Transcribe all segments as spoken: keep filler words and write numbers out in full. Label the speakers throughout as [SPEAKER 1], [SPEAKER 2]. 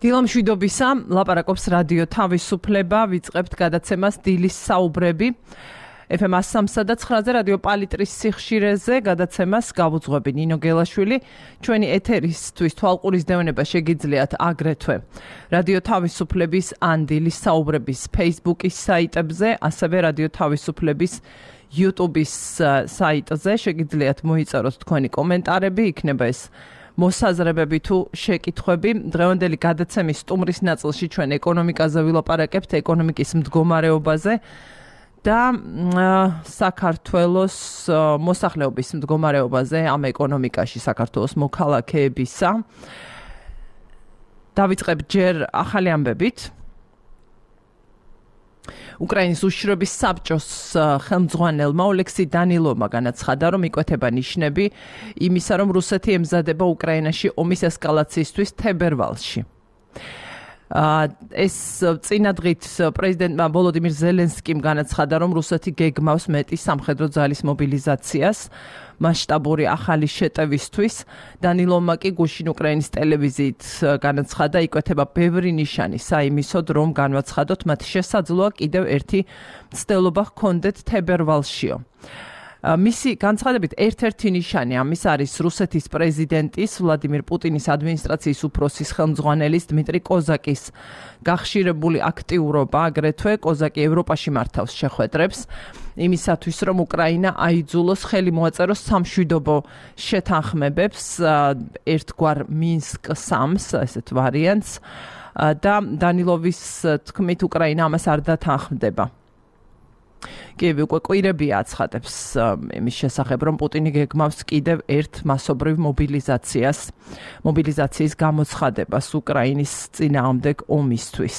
[SPEAKER 1] დილამშვიდობისა, ლაპარაკობს რადიო თავისუფლება, ვიწყებთ გადაცემას დილის საუბრები. ეფ ემ სამსა და ცხრაზე რადიო პალიტრის სიხშირეზე გადაცემას გავუძღვები ნინო გელაშვილი. ჩვენი ეთერისთვის თვალყურის დევნება შეგიძლიათ აგრეთვე რადიო თავისუფლების ან დილის საუბრების Facebook-ის საიტებზე, ასევე რადიო თავისუფლების YouTube-ის საიტზე შეგიძლიათ მოიწეროთ თქვენი კომენტარები, იქნება ეს მოსაზრებები თუ შეკითხვები. დღევანდელი გადაცემის სტუმრის ნაწილში ჩვენ ეკონომიკაზე ვილაპარაკებთ, ეკონომიკის მდგომარეობაზე და საქართველოს მოსახლეობის მდგომარეობაზე ამ ეკონომიკაში საქართველოს მოქალაქეებისა. დავიწყებ ჯერ ახალი ამბებით. უკრაინის უშიშროების საბჭოს ხელმძღვანელმა ოლექსი დანილოვმა განაცხადა, რომ იკვეთება ნიშნები იმისა, რომ რუსეთი ემზადება უკრაინაში ომის ესკალაციისთვის თებერვალში. ეს წინადღით პრეზიდენტმა ვოლოდიმირ ზელენსკიმ განაცხადა, რომ რუსეთი გეგმავს მეტი სამხედრო ძალის მობილიზაციას მასშტაბური ახალი შეტევისთვის. დანილოვმა კი გუშინ უკრაინის ტელევიზიით განაცხადა, იკვეთება ბევრი ნიშანი საიმისოდ, რომ განვაცხადოთ, მათ შესაძლოა კიდევ ერთი მცდელობა ჰქონდეთ თებერვალშიო. მისი განცხადებით ერთ-ერთი ნიშანი ამის არის რუსეთის პრეზიდენტის ვლადიმირ პუტინის ადმინისტრაციის უფროსის ხელმძღვანელის დმიტრი კოზაკის გახშირებული აქტიურობა, აგრეთვე კოზაკი ევროპაში მართავს შეხვედრებს იმისათვის, რომ უკრაინა აიძულოს ხელი მოაწეროს სამშვიდობო შეთანხმებებს, ერთგვარ მინსკ სამს, ესეთ ვარიანტს და დანილოვის თქმით უკრაინა ამას არ დათანხმდება. კიევი უკვე კვირებია აცხადებს იმის შესახებ, რომ პუტინი გეგმავს კიდევ ერთ მასობრივ მობილიზაციას, მობილიზაციის გამოცხადებას უკრაინის წინააღმდეგ ომისთვის.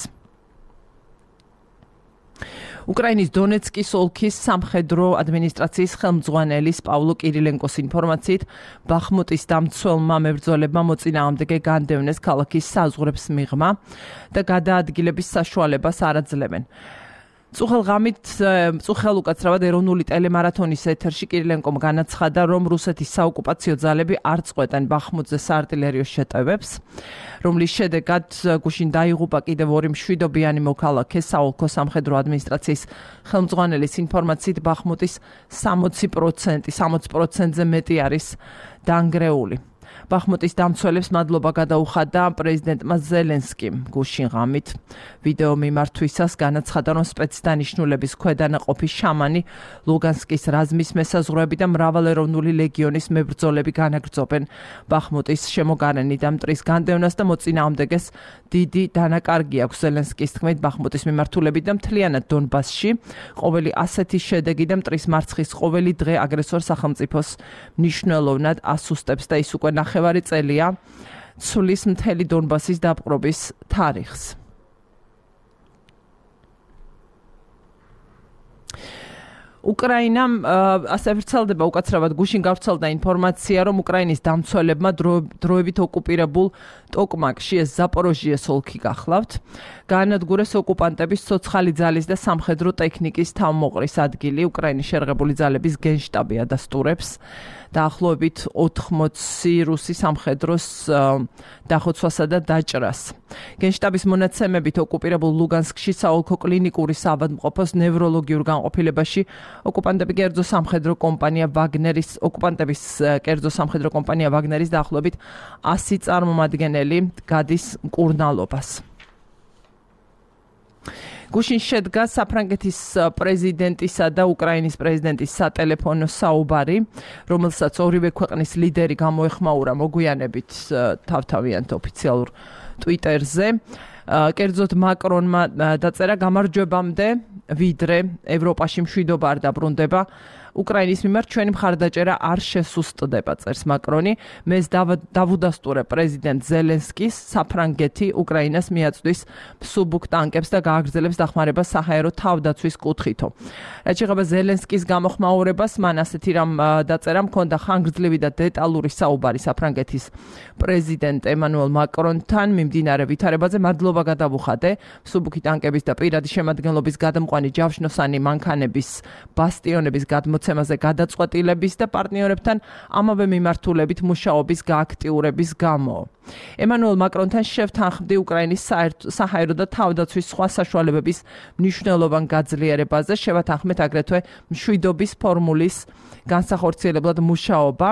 [SPEAKER 1] უკრაინის დონეცკის ოლქის სამხედრო ადმინისტრაციის ხელმძღვანელის პავლო კირილენკოს ინფორმაციით, ბახმუტის დამცველმა მებრძოლებმა მოწინააღმდეგე განდევნეს ქალაქის საზღვრებს მიღმა და გადაადგილების საშუალებას არ აძლევენ. წუხელღამით წუხელ უკაცრავად ეროვნული ტელემარათონის ეთერში კირილენკომ განაცხადა, რომ რუსეთის საოკუპაციო ძალები არ წყვეტენ ბახმუტზე საარტილერიო შეტევებს, რომლის შედეგად გუშინ დაიღუპა კიდევ ორი მშვიდობიანი მოქალაქე. საოლქო სამხედრო ადმინისტრაციის ხელმძღვანელის ინფორმაციით, ბახმუტის სამოცი პროცენტი, სამოცი პროცენტზე მეტი არის დანგრეული. ბახმუტის დამცველებს მადლობა გადაუხადა პრეზიდენტმა ზელენსკიმ გუშინ ღამით ვიდეო მიმართვისას განაცხადა, რომ სპეცდანიშნულების ქვედანაყოფი შამანი, ლუგანსკის რაზმის მესაზღვრეები და მრავალეროვნული ლეგიონის მებრძოლები განაგრძობენ ბახმუტის შემოგარენი და მტრის განდევნას და მოწინააღმდეგეს დიდი დანაკარგი აქვს. ზელენსკის თქმით, ბახმუტის მიმართულები და მთლიანად დონბასში ყოველი ასეთი შედეგი და მტრის მარცხის ყოველი დღე აგრესორ სახელმწიფოს მნიშვნელოვნად ასუსტებს და ის უკვე ნახევარი წელია ცვლის მთელი დონბასის დაპყრობის თარიღს. უკრაინამ ასევე ვრცელდება უკაცრავად გუშინ გავრცელდა ინფორმაცია, რომ უკრაინის დამცველებმა დროებით ოკუპირებულ ტოკმაკში, ეს ზაპოროჟიეს ოლქი გახლავთ, გაანადგურეს ოკუპანტების ცოცხალი ძალის და სამხედრო ტექნიკის თავმოყრის ადგილი. უკრაინის შერღებული ძალების გენშტაბი ადასტურებს დაახლოებით ოთხმოცი რუსი სამხედროს დახოცვასა და დაჭრას. გენშტაბის მონაცემებით ოკუპირებულ ლუგანსკში საოლქო კლინიკური საავადმყოფოს ნევროლოგიურ განყოფილებაში ოკუპანტები კერძო სამხედრო კომპანია ვაგნერის ოკუპანტების კერძო სამხედრო კომპანია ვაგნერის დაახლოებით ასი წარმომადგენელი გადის მკურნალობას. გუშინ შედგა საფრანგეთის პრეზიდენტისა და უკრაინის პრეზიდენტის სატელეფონო საუბარი, რომელსაც ორივე ქვეყნის ლიდერი გამოეხმაურა მოგვიანებით თავთავიანთ ოფიციალურ ტვიტერზე. კერძოდ მაკრონმა დაწერა, გამარჯვებამდე ვიდრე ევროპაში მშვიდობა არ დაბრუნდება, უკრაინის მიმართ ჩვენი მხარდაჭერა არ შესუსტდება, წერს მაკრონი. მეს დავუდასტურე პრეზიდენტ ზელენსკის საფრანგეთი უკრაინას მიაწვდის მსუბუქ ტანკებს და გააგრძელებს დახმარებას საჰაერო თავდაცვის კუთხითო. რაც შეეხება ზელენსკის გამოხმაურებას, მან ასეთი რამ დაწერა, მქონდა ხანგრძლივი და დეტალური საუბარი საფრანგეთის პრეზიდენტ ემანუელ მაკრონთან მიმდინარე ვითარებაზე. მადლობა გადავუხადე მსუბუქი ტანკების და პირადი შემადგენლობის გადამყვანი ჯავშნოსანი მანქანების ბასტიონების გადმოცემის მოცემაზე გადაწყვეტილების და პარტნიორებთან ამავე მიმართულებით მუშაობის გააქტიურების გამო. ემანუელ მაკრონთან შევთანხმდი უკრაინის საჰაერო და თავდაცვის სხვა საშუალებების მნიშვნელოვან გაძლიერებაზე, შევათანხმეთ აგრეთვე მშვიდობის ფორმულის განსახორციელებლად მუშაობა.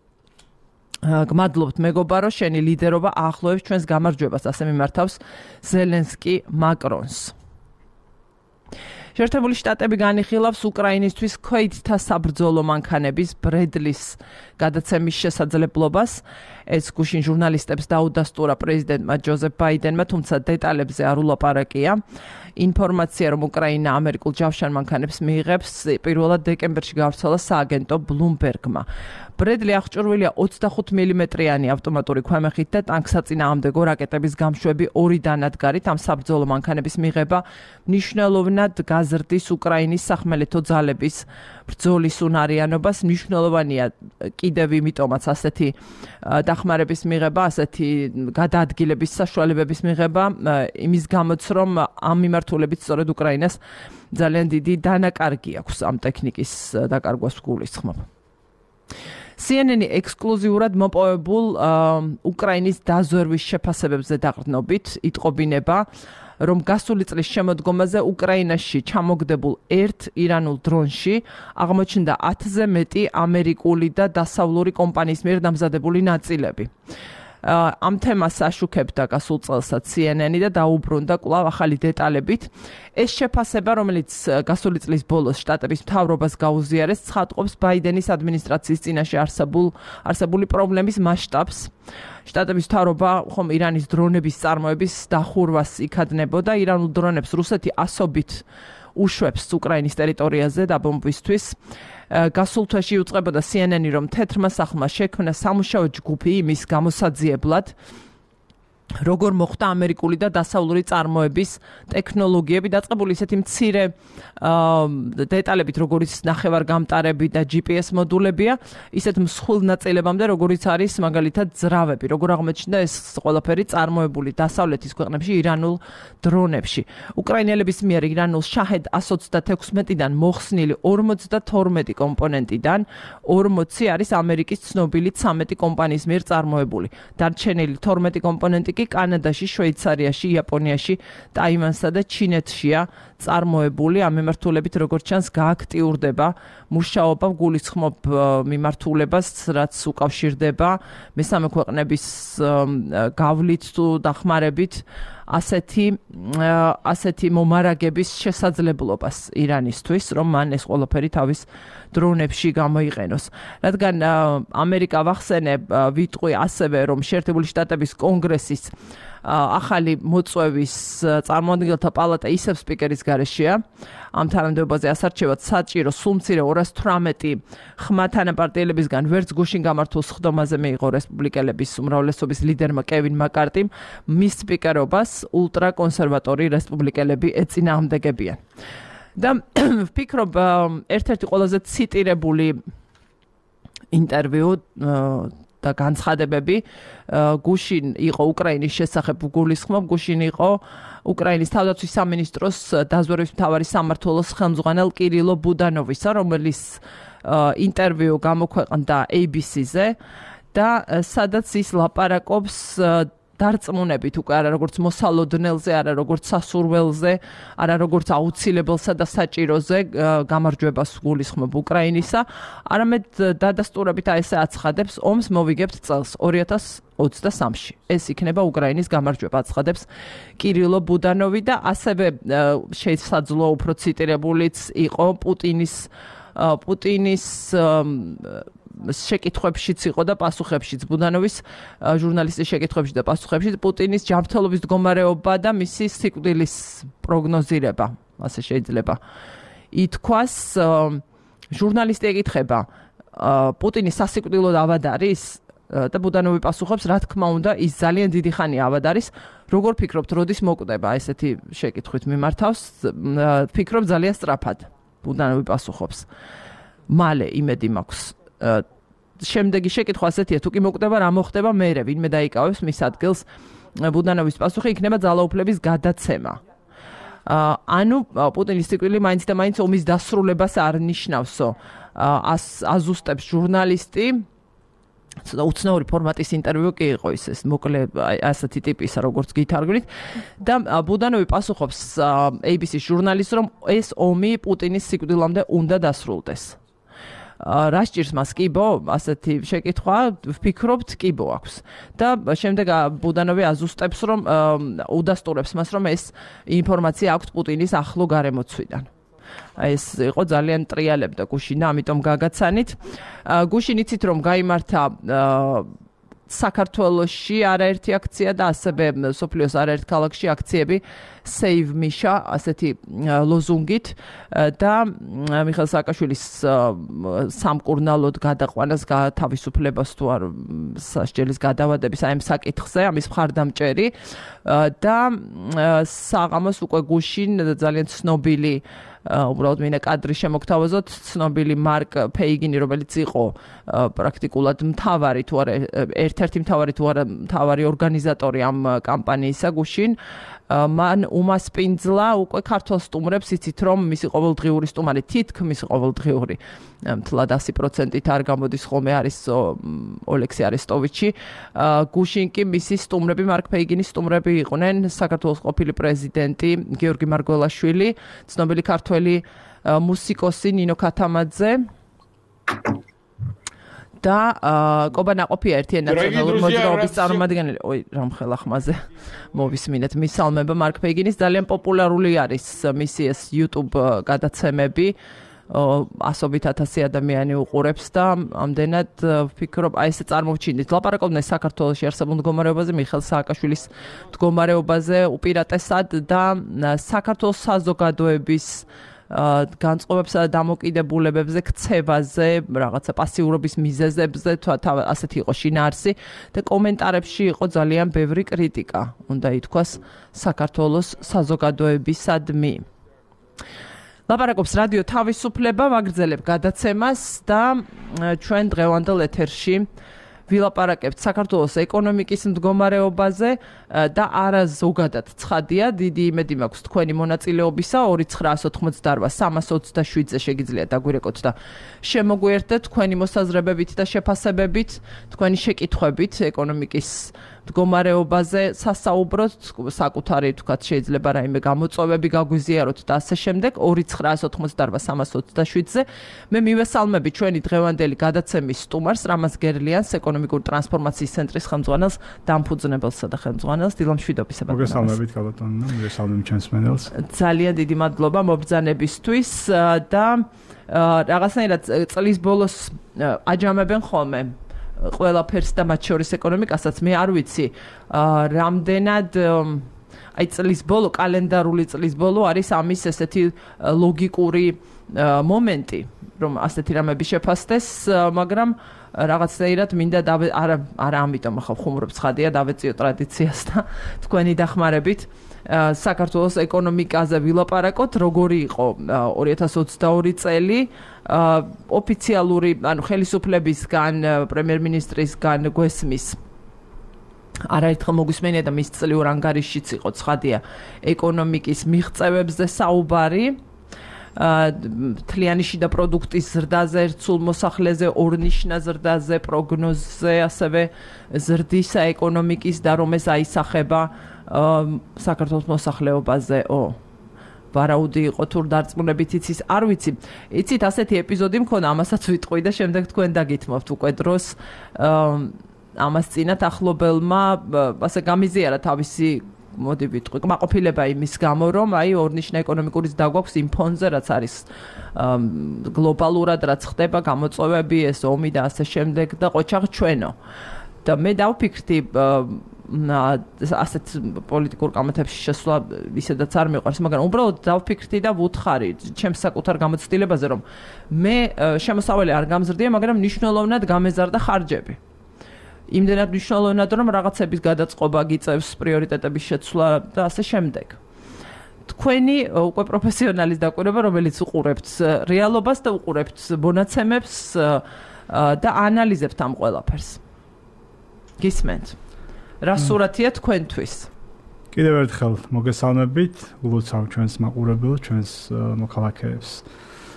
[SPEAKER 1] გმადლობთ მეგობარო, შენი ლიდერობა აახლოებს ჩვენს გამარჯვებას, ასე მიმართავს ზელენსკი მაკრონს. შეერთებული შტატები განიხილავს უკრაინისთვის ქვეითთა საბრძოლო მანქანების ბრედლის გადაცემის შესაძლებლობას. ეს გუშინ ჟურნალისტებს დაუდასტურა პრეზიდენტმა ჯოზეფ ბაიდენმა, თუმცა დეტალებზე არ ულაპარაკია. ინფორმაცია, რომ უკრაინა ამერიკულ ჯავშან მანქანებს მიიღებს, პირველად დეკემბერში გავრცელა სააგენტო ბლუმბერგმა. ბრედლი აღჭურვილია ოცდახუთ მილიმეტრიანი ავტომატური ქვემეხით და ტანკსაწინააღმდეგო რაკეტების გამშვები ორი დანადგარით. ამ საბრძოლო მანქანების მიღება მნიშვნელოვნად გაზრდის უკრაინის სახმელეთო ძალების ბრძოლის უნარიანობას. მნიშვნელოვანია კიდევ იმიტომაც ასეთი დახმარების მიღება, ასეთი გადაადგილების საშუალებების მიღება, იმის გამოც რომ ამ მიმართულებით სწორედ უკრაინას ძალიან დიდი დანაკარგი აქვს ამ ტექნიკის დაკარგვას გულისხმობ. C N N ექსკლუზიურად მოპოვებულ უკრაინის დაზვერვის შეფასებებზე დაყრდნობით იტყობინება, რომ გასული წლის შემოდგომაზე უკრაინაში ჩამოგდებულ ერთ ირანულ დრონში აღმოჩნდა ათზე მეტი ამერიკული და დასავლური კომპანიის მიერ დამზადებული ნაწილები. ამ თემას აშუქებდა გასულ წელსაც C N N და დაუბრუნდა კვლავ ახალი დეტალებით. ეს შეფასება, რომელიც გასული წლის ბოლოს შტატების მთავრობას გაუზიარეს, ცხადყოფს ბაიდენის ადმინისტრაციის წინაშე არსებულ არსებული პრობლემის მასშტაბს. შტატების მთავრობა ხომ ირანის დრონების წარმოების დახურვას იქადნებოდა. ირანულ დრონებს რუსეთი ასობით უშვებს უკრაინის ტერიტორიაზე დაბომბვისთვის. გასულ თვეში იუწყებოდა C N N, რომ თეთრმა სახლმა შექმნა სამუშაო ჯგუფი იმის გამოსაძიებლად, როგორ მოხდა ამერიკული და დასავლური წარმოების ტექნოლოგიები. დაწყებული ისეთი მცირე დეტალებით, როგორიც ნახევარგამტარები და G P S მოდულებია, ისეთ მსხვილ ნაწილებამდე, როგორიც არის მაგალითად ძრავები, როგორ აღმოჩნდა ეს ყველაფერი წარმოებული დასავლეთის ქვეყნებში ირანულ დრონებში. უკრაინელების მიერ ირანულ შაჰედ εκατს ოცდათექვსმეტიდან მოხსნილი ორმოცდათორმეტი კომპონენტიდან ორმოცი არის ამერიკის ცნობილი ცამეტი კომპანიის მიერ წარმოებული. დარჩენილი თორმეტი კომპონენტი კანადაში, შვეიცარიაში, იაპონიაში, ტაივანსა და ჩინეთშია წარმოებული. ამ მიმართულებით როგორც ჩანს გააქტიურდება მუშაობა, გულისხმობ მიმართულებას, რაც უკავშირდება მესამე ქვეყნების გავლით თუ დახმარებით ასეთი ასეთი მომარაგების შესაძლებლობას ირანისთვის, რომ მან ეს ყველაფერი თავის დრონებში გამოიყენოს. რადგან ამერიკა ვახსენებ, ვიტყვი ასევე, რომ შეერთებული შტატების კონგრესის ახალი მოწვევის წარმომადგენელთა პალატა ისევ სპიკერის გარეშეა. ამ თანამდებობაზე ასარჩევად საჭირო სულმცირე ორას თვრამეტი ხმა თანაპარტიელებისგან ვერც გუშინ გამართულ სხდომაზე მიიღო რესპუბლიკელების უმრავლესობის ლიდერმა კევინ მაკარტიმ. მის სპიკერობას ულტრაკონსერვატორი რესპუბლიკელები ეწინააღმდეგებიან. და ვფიქრობ, ერთ-ერთი ყველაზე ციტირებული ინტერვიუ და განცხადებები გუშინ იყო უკრაინის შესახებ გულისხმობ. გუშინ იყო უკრაინის თავდაცვის სამინისტროს დაზვერვის მთავარი სამმართველოს ხელმძღვანელ კირილო ბუდანოვისა, რომელიც ინტერვიუ გამოქვეყნდა A B C-ზე და სადაც ის ლაპარაკობს დარწმუნებით უკვე არა როგორც მოსალოდნელზე, არა როგორც სასურველზე, არა როგორც აუცილებელსა და საჭიროზე გამარჯვებას გულისხმობ უკრაინისა, არამედ დადასტურებით ესე აცხადებს, ომს მოვიგებთ წელს ორი ათას ოცდასამში. ეს იქნება უკრაინის გამარჯვება, აცხადებს კირილო ბუდანოვი და ასევე შესაძლოა უფრო ციტირებულიც იყო პუტინის პუტინის შეკითხვებშიც იყო და პასუხებშიც, ბუდანოვის ჟურნალისტის შეკითხვებში და პასუხებში პუტინის ჯანმრთელობის მდგომარეობა და მისი სიკვდილის პროგნოზირება, ასე შეიძლება ითქვას. ჟურნალისტი ეკითხება, პუტინის სასიკვდილო ავად არის? და ბუდანოვი პასუხობს, რა თქმა უნდა, ის ძალიან დიდი ხანია ავად არის. როგორ ფიქრობთ, როდის მოკვდება? ესეთი შეკითხვით მიმართავს. ფიქრობ ძალიან სწრაფად. ბუდანოვი პასუხობს. მალე იმედი მაქვს. შემდეგი შეკითხვა ასეთია, თუ კი მოკვდება, რა მოხდება მერე, ვინმე დაიკავებს მის ადგილს? ბუდანოვის პასუხი იქნება ძალაუფლების გადაცემა. ანუ პუტინის სიკვდილი მაინც და მაინც ომის დასრულებას არ ნიშნავსო. აზუსტებს ჟურნალისტი ცოტა უცნაური ფორმატის ინტერვიუ კი იყო ის ეს მოკლე ასეთი ტიპისა როგორც გითარგმნით და ბუდანოვი პასუხობს A B C-ის ჟურნალისტს რომ ეს ომი პუტინის სიკვდილამდე უნდა დასრულდეს. რა სჭირს მას კიბო ასეთი შეკითხვა ვფიქრობთ კიბო აქვს და შემდეგ ბუდანოვი აზუსტებს რომ უდასტურებს მას რომ ეს ინფორმაცია აქვს პუტინის ახლო გარემოცვიდან. ეს იყო ძალიან ტრიალებდა გუშინა, ამიტომ გაგაცანით. გუშინ იცით რომ გაიმართა საქართველოში არაერთი აქცია და ასევე სოფლიოს არაერთ ქალაქში აქციები Save Misha ასეთი ლოზუნგით და მიხეილ სააკაშვილის სამკურნალოდ გადაყვანას თავისუფლებას თუ არ სასჯელის გადავადების აი ამ საკითხზე ამის მხარდამჭერი და საღამოს უკვე გუშინ ძალიან ცნობილი უბრალოდ მინდა კადრი შემოგთავაზოთ ცნობილი მარკ ფეიგინი რომელიც იყო პრაქტიკულად მთავარი თუ არა ერთ-ერთი მთავარი თუ არა მთავარი ორგანიზატორი ამ კამპანიისა გუშინ მან უმასპინძლა უკვე ქართულ სტუმრებს იცით რომ მისი ყოველდღიური სტუმარი თითქმის ყოველდღიური მთლად ასი პროცენტით არ გამოდის ხოლმე არის ოლექსი არესტოვიჩი გუშინ კი მისი სტუმრები მარკ ფეიგინის სტუმრები იყვნენ საქართველოს ყოფილი პრეზიდენტი გიორგი მარგველაშვილი ცნობილი ქართველი მუსიკოსი ნინო ქათამაძე და კობა ნაყოფია ერთიან ნაციონალური მოძრაობის წარმომადგენელი. ой, რამხელა ხმაზე მოვისმინეთ მისალმება მარკ ფეიგინის ძალიან პოპულარული არის მისი ეს YouTube გადაცემები. ასობით ათასი ადამიანი უყურებს და ამდენად ვფიქრობ, აი ესე წარმოვჩინეთ. ლაპარაკობდნენ საქართველოში არსებულ მდგომარეობაზე, მიხეილ სააკაშვილის მდგომარეობაზე უპირატესად და საქართველოს საზოგადოების განწყობებსა და დამოკიდებულებებზე, ქცევაზე, რაღაცა პასიურობის მიზეზებზე, ასეთი იყო შინაარსი და კომენტარებში იყო ძალიან ბევრი კრიტიკა, უნდა ითქვას საქართველოს საზოგადოებისადმი. ლაპარაკობს რადიო თავისუფლება, ვაგრძელებ გადაცემას და ჩვენ დღევანდელ ეთერში ვილაპარაკებთ საქართველოს ეკონომიკის მდგომარეობაზე და არა ზოგადად ცხადია, დიდი იმედი მაქვს თქვენი მონაწილეობისა ორი ცხრაას ოთხმოცდაოთხ სამას ოცდაშვიდზე შეგიძლიათ დაგვირეკოთ და შემოგვიერთდეთ თქვენი მოსაზრებებით და შეფასებებით, თქვენი შეკითხვებით ეკონომიკის მდგომარეობაზე სასაუბროთ, საკუთარი თქვათ შეიძლება რაიმე გამოწვევები გაგვიზიაროთ და ასე შემდეგ ორი ცხრაას ოთხმოცდაოთხ სამას ოცდაშვიდზე მე მივესალმები ჩვენი დღევანდელი გადაცემის სტუმარს რამაზ გერლიანს ეკონომიკური ტრანსფორმაციის ცენტრის ხელმძღვანელს დამფუძნებელსა და ხელმძღვანელს დილა მშვიდობისა ბატონო.
[SPEAKER 2] მოგესალმებით გაბატონო, მივესალმები ჩვენს მენელს.
[SPEAKER 1] ძალიან დიდი მადლობა მობრძანებისთვის და რაღაცნაირად წლის ბოლოს აჯამებენ ხოლმე ყველაფერს და მათ შორის ეკონომიკასაც მე არ ვიცი რამდენად აი წლის ბოლო კალენდარული წლის ბოლო არის ამის ესეთი ლოგიკური მომენტი რომ ასეთი რამები შეფასდეს მაგრამ რაღაცნაირად მინდა არა არა ამიტომ ახლა ხუმრობ ცხადია დავეციო ტრადიციას და თქვენი დახმარებით საქართველოს ეკონომიკაზე ვილაპარაკოთ როგორი იყო ორი ათას ოცდაორი წელი ოფიციალური ანუ ხელისუფლებისგან პრემიერ-მინისტრისგან გვესმის არაერთხელ მოგვისმენია და მის წლიურ ანგარიშშიც იყო ცხადია ეკონომიკის მიღწევებზე საუბარი თლიანი შიდა პროდუქტის ზრდაზე, ერთსულ მოსახლეზე, ორნიშნა ზრდაზე, პროგნოზზე, ასევე ზრდის ეკონომიკის და რომ ეს აისახება საქართველოს მოსახლეობაზე. ო ვარაუდი იყო თუ დარწმუნებით იცის, არ ვიცი. იცით ასეთი ეპიზოდი მქონდა, ამასაც ვიტყვი და შემდეგ თქვენ დაგითმობთ უკვე დროს ამას წინათ ახლობელმა ასე გამიზიარა თავისი მოდი ვიტყვი, კმაყოფილება იმის გამო, რომ აი ორნიშნა ეკონომიკურის დაგვაქვს იმ ფონზე, რაც არის გლობალურად, რაც ხდება, გამოწვევები, ეს ომი და ასე შემდეგ და ყოჩაღ ჩვენო. და მე დავფიქრდი ასეთ პოლიტიკურ კამათებში შესვლა ისედაც არ მიყვარს, მაგრამ უბრალოდ დავფიქრდი და ვუთხარი ჩემს საკუთარ გამოცდილებაზე, რომ მე შემოსავალი არ გამზრდია, მაგრამ მნიშვნელოვნად გამეზარდა ხარჯები. იმდენად მნიშვნელოვნად რომ რაღაცების გადაწყობა გიწევს პრიორიტეტების შეცვლა და ასე შემდეგ. თქვენი უკვე პროფესიონალის დაკვირვება, რომელიც უყურებთ რეალობას და უყურებთ მონაცემებს და ანალიზებთ ამ ყველაფერს. გისმენთ. რა სურათია თქვენთვის?
[SPEAKER 2] კიდევ ერთხელ მოგესალმებით, ულოცავ ჩვენს მაყურებელს, ჩვენს მოქალაქეებს.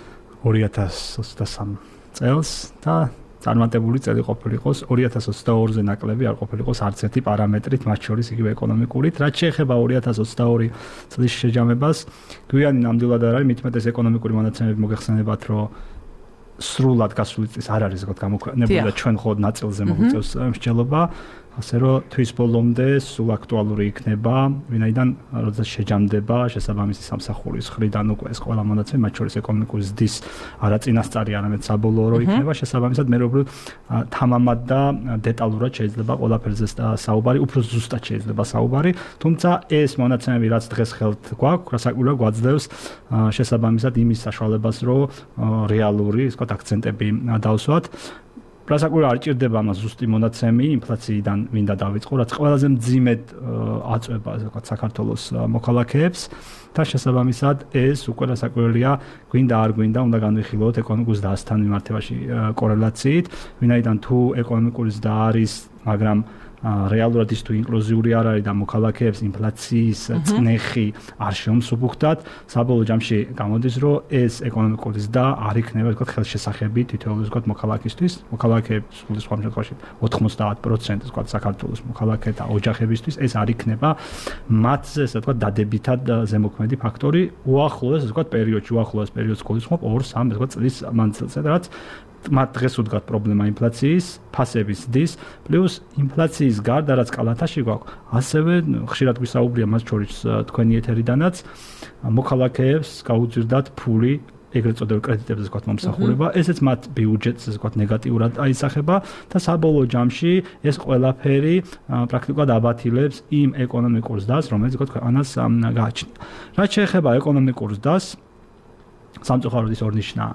[SPEAKER 2] ორი ათას ოცდასამი წელს და წარმატებული წელი ყოფილიყოს ორი ათას ოცდაორზე ნაკლები არ ყოფილიყოს არც ერთი პარამეტრით, მათ შორის იგივე ეკონომიკურით. რაც შეეხება ორი ათას ოცდაორი წლის შეჯამებას, გვიანი ნამდვილად არ არის, მით უმეტეს ეკონომიკური მონაცემები მოგეხსენებათ, რომ სრულად გასული წლის არ არის ზოგადად გამოქვეყნებული და ჩვენ მხოლოდ ნაწილზე მოგვიწევს მსჯელობა. ასე რომ თვის ბოლომდე სულ აქტუალური იქნება, ვინაიდან როდესაც შეჯამდება შესაბამისი სამსახურის ხრიდან უკვე ეს ყველა მონაცემი, მათ შორის ეკონომიკური ზრდის არა წინასწარი, არამედ საბოლოო რო იქნება, შესაბამისად მე როგორ თამამად და დეტალურად შეიძლება ყველაფერზე საუბარი, უფრო ზუსტად შეიძლება საუბარი, თუმცა ეს მონაცემები რაც დღეს ხელთ გვაქვს, რასაკვირველია გვაძლევს შესაბამისად იმის საშუალებას, რომ რეალური, ისე ვთქვათ, აქცენტები დავსვათ. Prasakura არ ჭირდება მას ზუსტი მონაცემი ინფლაციიდან მინდა დავიწყო, რაც ყველაზე მძიმედ აწვება ასე ვთქვათ საქართველოს მოქალაქეებს და შესაბამისად ეს უკვე რასაკვირველია გვინდა არ გვინდა უნდა განვიხილოთ ეკონომიკის ზრდასთან მიმართებაში კორელაციით, ვინაიდან თუ ეკონომიკური ზრდა არის, მაგრამ რეალურად ის თუ ინკლუზიური არ არის და მოქალაქეებს ინფლაციის წნეხი არ შეუმსუბუქდათ, საბოლოო ჯამში გამოდის, რომ ეს ეკონომიკური ზრდა არ იქნება, ვთქვათ, ხელშესახები თითოეულ ვთქვათ მოქალაქისთვის, მოქალაქეების სხვა შემთხვევაში ოთხმოცდაათ პროცენტი ვთქვათ საქართველოს მოქალაქეთა ოჯახებისთვის ეს არ იქნება მათზე, ასე ვთქვათ, დადებითად ზემოქმედი ფაქტორი უახლოეს, ასე ვთქვათ, პერიოდში, უახლოეს პერიოდს გულისხმობ ორ სამ ვთქვათ წლის მანძილზე, რაც მათ დღეს უდგათ პრობლემა ინფლაციის, ფასების ზრდის, პლუს ინფლაციის გარდა რაც კალათაში გვაქვს, ასევე ხშირად გვისაუბრია მას შორის თქვენი ეთერიდანაც, მოქალაქეებს გაუძირდათ ფული ეგრეთ წოდებულ კრედიტებზე ვთქვათ მომსახურება, ესეც მათ ბიუჯეტს ასე ვთქვათ ნეგატიურად აისახება და საბოლოო ჯამში ეს ყველაფერი პრაქტიკულად აბათილებს იმ ეკონომიკურ ზრდას, რომელიც ვთქვათ ქვეყანას გააჩნია. რაც შეეხება ეკონომიკურ ზრდას, სამწუხაროდ ის ორნიშნა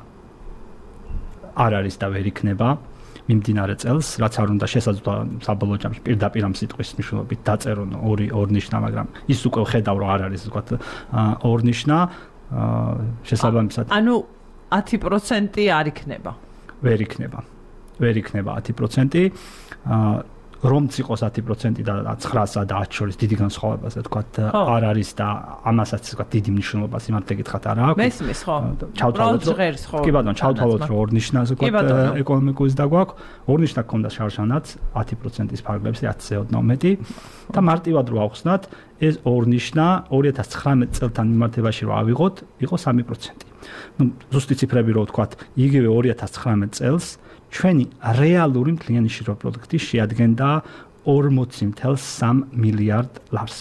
[SPEAKER 2] არ არის და ვერ იქნება მიმდინარე წელს, რაც არ უნდა შესაძლოა საბოლოო ჯამში პირდაპირ ამ სიტყვის მნიშვნელობით დაწერონ ორი ორნიშნა, მაგრამ ის უკვე ხედავ რომ არ არის ვთქვათ ორნიშნა შესაბამისად.
[SPEAKER 1] ანუ ათი პროცენტი არ იქნება.
[SPEAKER 2] ვერ იქნება. ვერ იქნება ათი პროცენტი. რომც იყოს ათი პროცენტი და ცხრასა და ათს შორის დიდი განსხვავება, ასე ვთქვათ, არ არის და ამასაც ვთქვათ დიდი მნიშვნელობა სიმართლე გითხრათ არ აქვს.
[SPEAKER 1] მესმის ხო?
[SPEAKER 2] ჩავთვალოთ რომ კი ბატონო, ჩავთვალოთ რომ ორნიშნა ასე ვთქვათ ეკონომიკის და გვაქვს. ორნიშნა გქონდა შარშანაც ათი პროცენტის ფარგლებში ათზე ოდნავ მეტი და მარტივად რო ავხსნათ, ეს ორნიშნა ორი ათას ცხრამეტ წელთან მიმართებაში რო ავიღოთ, იყო სამი პროცენტი. ნუ ზუსტი ციფრები რო ვთქვათ, იგივე ორი ათას ცხრამეტ წელს ჩვენი რეალური მთლიანი შრომა პროდუქტი შეადგენდა ორმოცი წუთი სამ მილიარდ ლარს.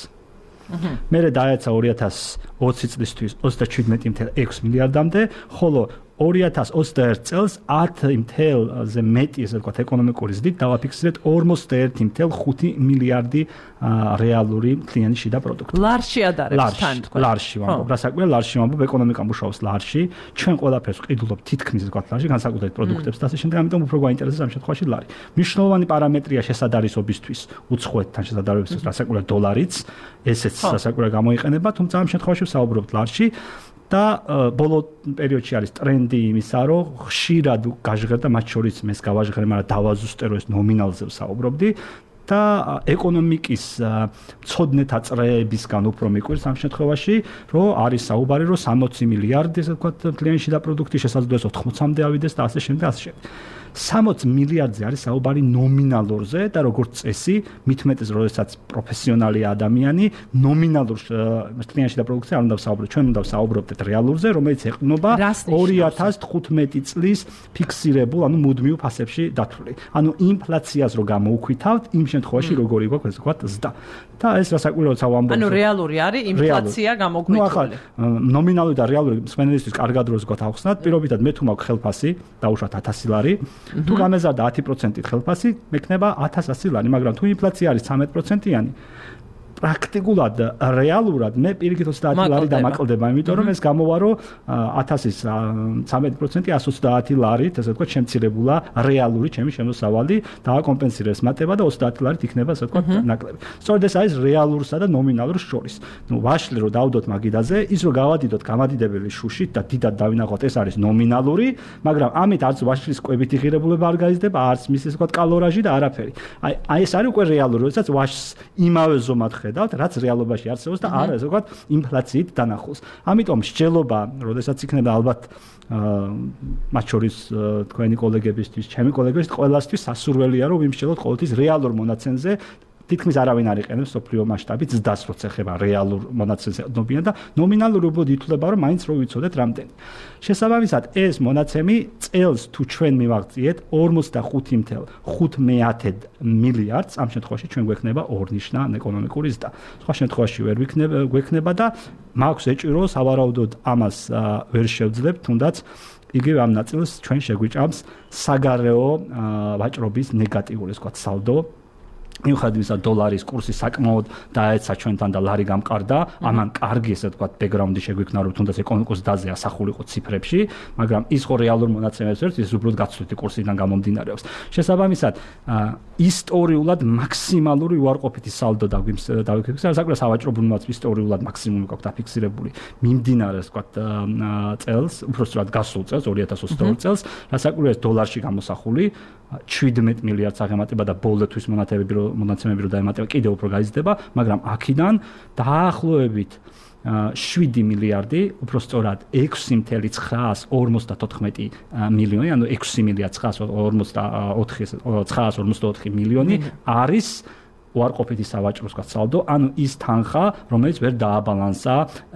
[SPEAKER 2] მერე დაეცა ორი ათას ოცი წლისთვის ოცდაჩვიდმეტი წუთი ექვსი მილიარდამდე, ხოლო ორი ათას ოცდაერთ წელს ათი წუთიზე მეტი ესე ვთქვათ ეკონომიკური ზრდით დავაფიქსირეთ ორმოცდაერთი წუთი ხუთი მილიარდი რეალური მთლიანი შიდა პროდუქტი.
[SPEAKER 1] ლარში ადარებს თან თქვენ.
[SPEAKER 2] ლარში ვამბობ, რასაკვირველია ლარში ვამბობ, ეკონომიკა მუშაობს ლარში, ჩვენ ყველაფერს ვყიდულობთ თითქმის ვთქვათ ლარში, განსაკუთრებით პროდუქტებს და ასე შემდეგ, ამიტომ უფრო გვაინტერესებს ამ შემთხვევაში ლარი. მნიშვნელოვანი პარამეტრია შესადარისობისთვის, უცხოეთთან შესადარებისთვის, რასაკვირველია დოლარიც, ესეც რასაკვირველია გამოიყენება, თუმცა ამ შემთხვევაში ვსაუბრობთ ლარში. და ბოლო პერიოდში არის ტრენდი იმისა, რომ ხშირად გაჟღერდა მათ შორის მეს გავაჟღერე, მაგრამ დავაზუსტე, რომ ეს ნომინალზე ვსაუბრობდი და ეკონომიკის მცოდნეთა წრეებისგან უფრო მიკვირს ამ შემთხვევაში, რომ არის საუბარი, რომ სამოცი მილიარდი, ასე ვთქვათ, მთლიანი შიდა პროდუქტი შესაძლოა ოცდაოცამდე ავიდეს და ასე შემდეგ, ასე შემდეგ. სამოცი მილიარდზე არის საუბარი ნომინალურზე და როგორც წესი, მით უმეტეს, როდესაც პროფესიონალი ადამიანი ნომინალურ მთლიანი შიდა პროდუქტზე არ უნდა ვსაუბროთ, ჩვენ უნდა ვსაუბრობთ რეალურზე, რომელიც ეყრდნობა ორი ათას თხუთმეტი წლის ფიქსირებულ, ანუ მუდმივ ფასებში დათვლილი. ანუ ინფლაციას რო გამოუქვითავთ, იმ შემთხვევაში როგორი გვაქვს, ასე ვთქვათ, ზრდა. და ეს რასაკვირველია ვამბობ.
[SPEAKER 1] ანუ რეალური არის ინფლაცია გამოგვიქცეული.
[SPEAKER 2] ნომინალური და რეალური მსმენელისთვის კარგად როს გვაქვს ახსნათ, პირობითად მე თუ მაქვს ხელფასი, დაუშვათ ათასი ლარი. თუ გამეზარდა ათი პროცენტით ხელფასი, მექნება ათას ასი ლარი, მაგრამ თუ ინფლაცია არის ცხრამეტ პროცენტიანი, პრაქტიკულად რეალურად მე პირიქით ოცდაათი ლარი დამაკლდება, იმიტომ რომ ეს გამოვა რომ ათასის ცხრამეტი პროცენტი εκατს ოცდაათი ლარით, ასე ვთქვათ, შემცირებულა რეალური ჩემი შემოსავალი და აკომპენსირებს მატება და ოცდაათი ლარით იქნება, ასე ვთქვათ, ნაკლები. სწორედ ეს არის რეალურსა და ნომინალურ შორის. ნუ ვაშლი რომ დავდოთ მაგიდაზე, ის რომ გავადიდოთ გამადიდებელი შუშით და დიდად დავინახოთ, ეს არის ნომინალური, მაგრამ ამით არც ვაშლის კვებითი ღირებულება არ გაიზრდება, არც მის ესე ვთქვათ კალორაჟი და არაფერი. აი აი ეს არის უკვე რეალური, როდესაც ვაშს იმავე ზომად ხედავთ, რაც რეალობაში არსებობს და არა ესე ვთქვათ, ინფლაციით დანახულს. ამიტომ მსჯელობა, როდესაც იქნება ალბათ მათ შორის თქვენი კოლეგებისთვის, ჩემი კოლეგებისთვის ყველასთვის სასურველია, რომ ვიმსჯელოთ ყოველთვის რეალურ მონაცემზე. თითქმის არავინ არ იყენებს სოფლიო მასშტაბით ზდას, როცა ეხება რეალურ მონაცემზე ნობიან და ნომინალური უბრალოდ ითვლება, რომ მაინც რო ვიცოდეთ რამდენი. შესაბამისად, ეს მონაცემი წელს თუ ჩვენ მივაღწიეთ ორმოცდახუთი ათეული ხუთი მილიარდს, ამ შემთხვევაში ჩვენ გვექნება ორნიშნა ეკონომიკური ზრდა. სხვა შემთხვევაში ვერ გვექნება და მაქვს ეჭირო სავარაუდოდ ამას ვერ შევძლებთ, თუნდაც იგივე ამ ნაწილს ჩვენ შეგვიჭამს საგარეო ვაჭრობის ნეგატიური, ასე ვთქვათ, სალდო. მიუხედავად იმისა, დოლარის კურსი საკმაოდ დაეცა ჩვენთან და ლარი გამყარდა, ამან კარგი ესე ვთქვათ ბექგრაუნდი შეგვიქნა, რომ თუნდაც ეკონომიკურ ზრდაზე ასახულიყო ციფრებში, მაგრამ ის ხო რეალურ მონაცემებს ერთ ის უბრალოდ გაცვლითი კურსიდან გამომდინარეობს. შესაბამისად, ისტორიულად მაქსიმალური უარყოფითი სალდო დავიფიქსირეთ, საკუთარ სავაჭრო ბუნებაც ისტორიულად მაქსიმუმი გვაქვს დაფიქსირებული მიმდინარე ასე ვთქვათ წელს, უბრალოდ გასულ წელს ორი ათას ოცდაორი წელს, რასაკვირველია დოლარში გამოსახული ჩვიდმეტ მილიარდს აღემატება და ბოლოთვის მონათებები მონაცემები რო დაემატება კიდევ უფრო გაიზრდება, მაგრამ აქედან დაახლოებით შვიდი მილიარდი, უფრო სწორად ექვსი ათეული ცხრაას ორმოცდათოთხმეტი მილიონი, ანუ ექვსი მილიარდი ცხრაას ორმოცდაოთხი მილიონი არის უარყოფითი სავაჭრო სალდო, ანუ ის თანხა, რომელიც ვერ დააბალანსა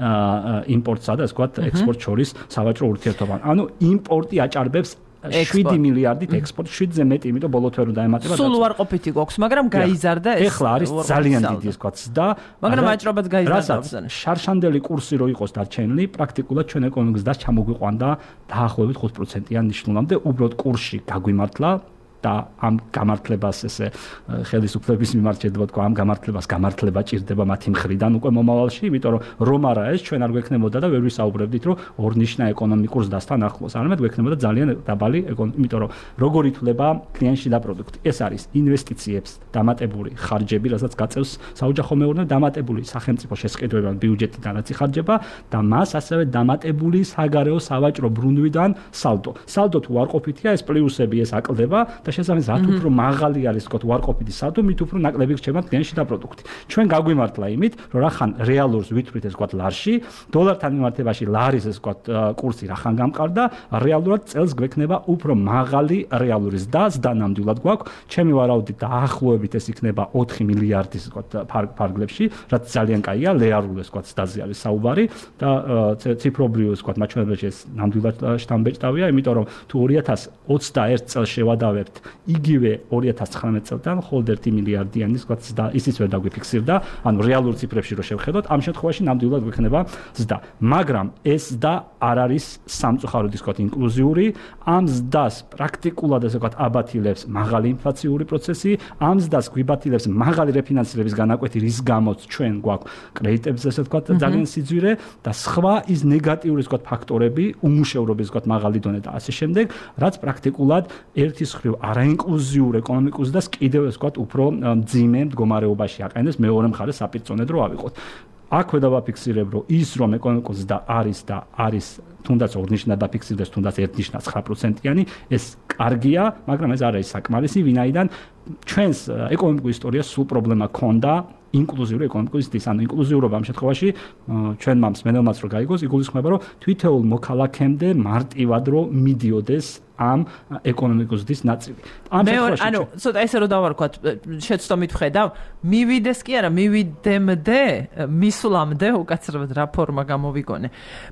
[SPEAKER 2] იმპორტსა და ასე ვთქვათ, ექსპორტ შორის სავაჭრო ურთიერთობა. ანუ იმპორტი აჭარბებს შვიდი მილიარდით ექსპორტ, შვიდზე მეტი, იმიტომ ბოლოთ ვერ დაემატება.
[SPEAKER 1] სულ უარყოფითი გვაქვს, მაგრამ გაიზარდა ეს.
[SPEAKER 2] ეხლა არის ძალიან დიდი ეს ვთქვათ და
[SPEAKER 1] მაგრამ აჭრობაც გაიზარდა.
[SPEAKER 2] შარშანდელი კურსი რო იყოს დარჩენილი, პრაქტიკულად ჩვენ ეკონომიკის და ჩამოგვიყვანდა დაახლოებით ხუთ პროცენტიან ნიშნულამდე, უბრალოდ კურსი გაგვიმართლა და ამ გამართლებას ესე ხელისუფლების მიმართ შეიძლება თქვა ამ გამართლებას გამართლება ჭირდება მათი მხრიდან უკვე მომავალში, იმიტომ რომ რომ არა ეს ჩვენ არ გვექნებოდა და ვერ ვისაუბრებდით რომ ორნიშნა ეკონომიკურ ზრდასთან ახლოს, არამედ გვექნებოდა ძალიან დაბალი ეკონომიკა, იმიტომ რომ როგორ ითვლება კლიენტში და პროდუქტი. ეს არის ინვესტიციებს დამატებული ხარჯები, რასაც გაწევს საოჯახო მეურნეობა, დამატებული სახელმწიფო შესყიდვებიდან ბიუჯეტიდან რაც იხარჯება და მას ასევე დამატებული საგარეო სავაჭრო ბრუნვიდან სალდო. სალდო თუ უარყოფითია, ეს პლუსები ეს აკლდება და შესაბამისად, რაც უფრო მაღალი არის თქო უარყოფითი სალდო, მით უფრო ნაკლები რჩება კლიენტში და პროდუქტი. ჩვენ გაგვიმართლა იმით, რომ რახან რეალურს ვითვლით ეს თქო ლარში, დოლართან მიმართებაში ლარის ეს თქო კურსი რახან გამყარდა, რეალურად წელს გვექნება უფრო მაღალი რეალური ზრდა, ზრდა ნამდვილად გვაქვს. ჩემი ვარაუდით დაახლოებით ეს იქნება ოთხი მილიარდის თქო ფარგლებში, რაც ძალიან კაია, რეალურ ეს თქო ზრდაზე არის საუბარი და ციფრობრივ ეს თქო მაჩვენებელში ეს ნამდვილად შთამბეჭდავია, იმიტომ რომ თუ ორი ათას ოცდაერთ წელს შევადავებთ იგივე ორი ათას ცხრამეტ წელთან მხოლოდ ერთი მილიარდიანი თქო ზრდა ისიც ვერ დაგვიფიქსირდა, ანუ რეალურ ციფრებში რო შევხედოთ, ამ შემთხვევაში ნამდვილად გვექნება ზრდა. მაგრამ ეს ზრდა არ არის სამწუხაროდ თქო ინკლუზიური, ამ ზრდას პრაქტიკულად ესე ვთქვათ აბათილებს მაღალი ინფლაციური პროცესი, ამ ზრდას გვიბათილებს მაღალი რეფინანსირების განაკვეთი, რის გამოც ჩვენ გვაქვს კრედიტებზე ესე ვთქვათ ძალიან სიძვირე და სხვა ის ნეგატიური ესე ვთქვათ ფაქტორები, უმუშევრობის ესე ვთქვათ მაღალი დონე და ასე შემდეგ, რაც პრაქტიკულად ერთის მხრივ არაინკლუზიურ ეკონომიკურ ზრდას კიდევ ესე ვთქვათ უფრო მძიმე მდგომარეობაში აყენებს, მეორე მხარეს საპირწონედ რო ავიღოთ. აქვე დავაფიქსირებ, რომ ის რომ ეკონომიკურ ზრდა არის და არის თუნდაც ორნიშნა დაფიქსირდეს, თუნდაც ერთნიშნა ცხრა პროცენტიანი, ეს კარგია, მაგრამ ეს არ არის საკმარისი, ვინაიდან ჩვენს ეკონომიკურ ისტორიას სულ პრობლემა ქონდა ინკლუზიური ეკონომიკური ზრდის, ანუ ინკლუზიურობა ამ შემთხვევაში ჩვენ მამს მენელმაც რო გაიგოს, იგულისხმება, რომ თვითეულ მოქალაქემდე მარტივად რო მიდიოდეს ამ ეკონომიკურ ზრდის ნაწილი.
[SPEAKER 1] ამ შემთხვევაში ანუ ცოტა ესე რომ დავარქვათ, შეცდომით ვხედავ, მივიდეს კი არა, მივიდემდე, მისვლამდე უკაცრავად რა ფორმა გამოვიგონე.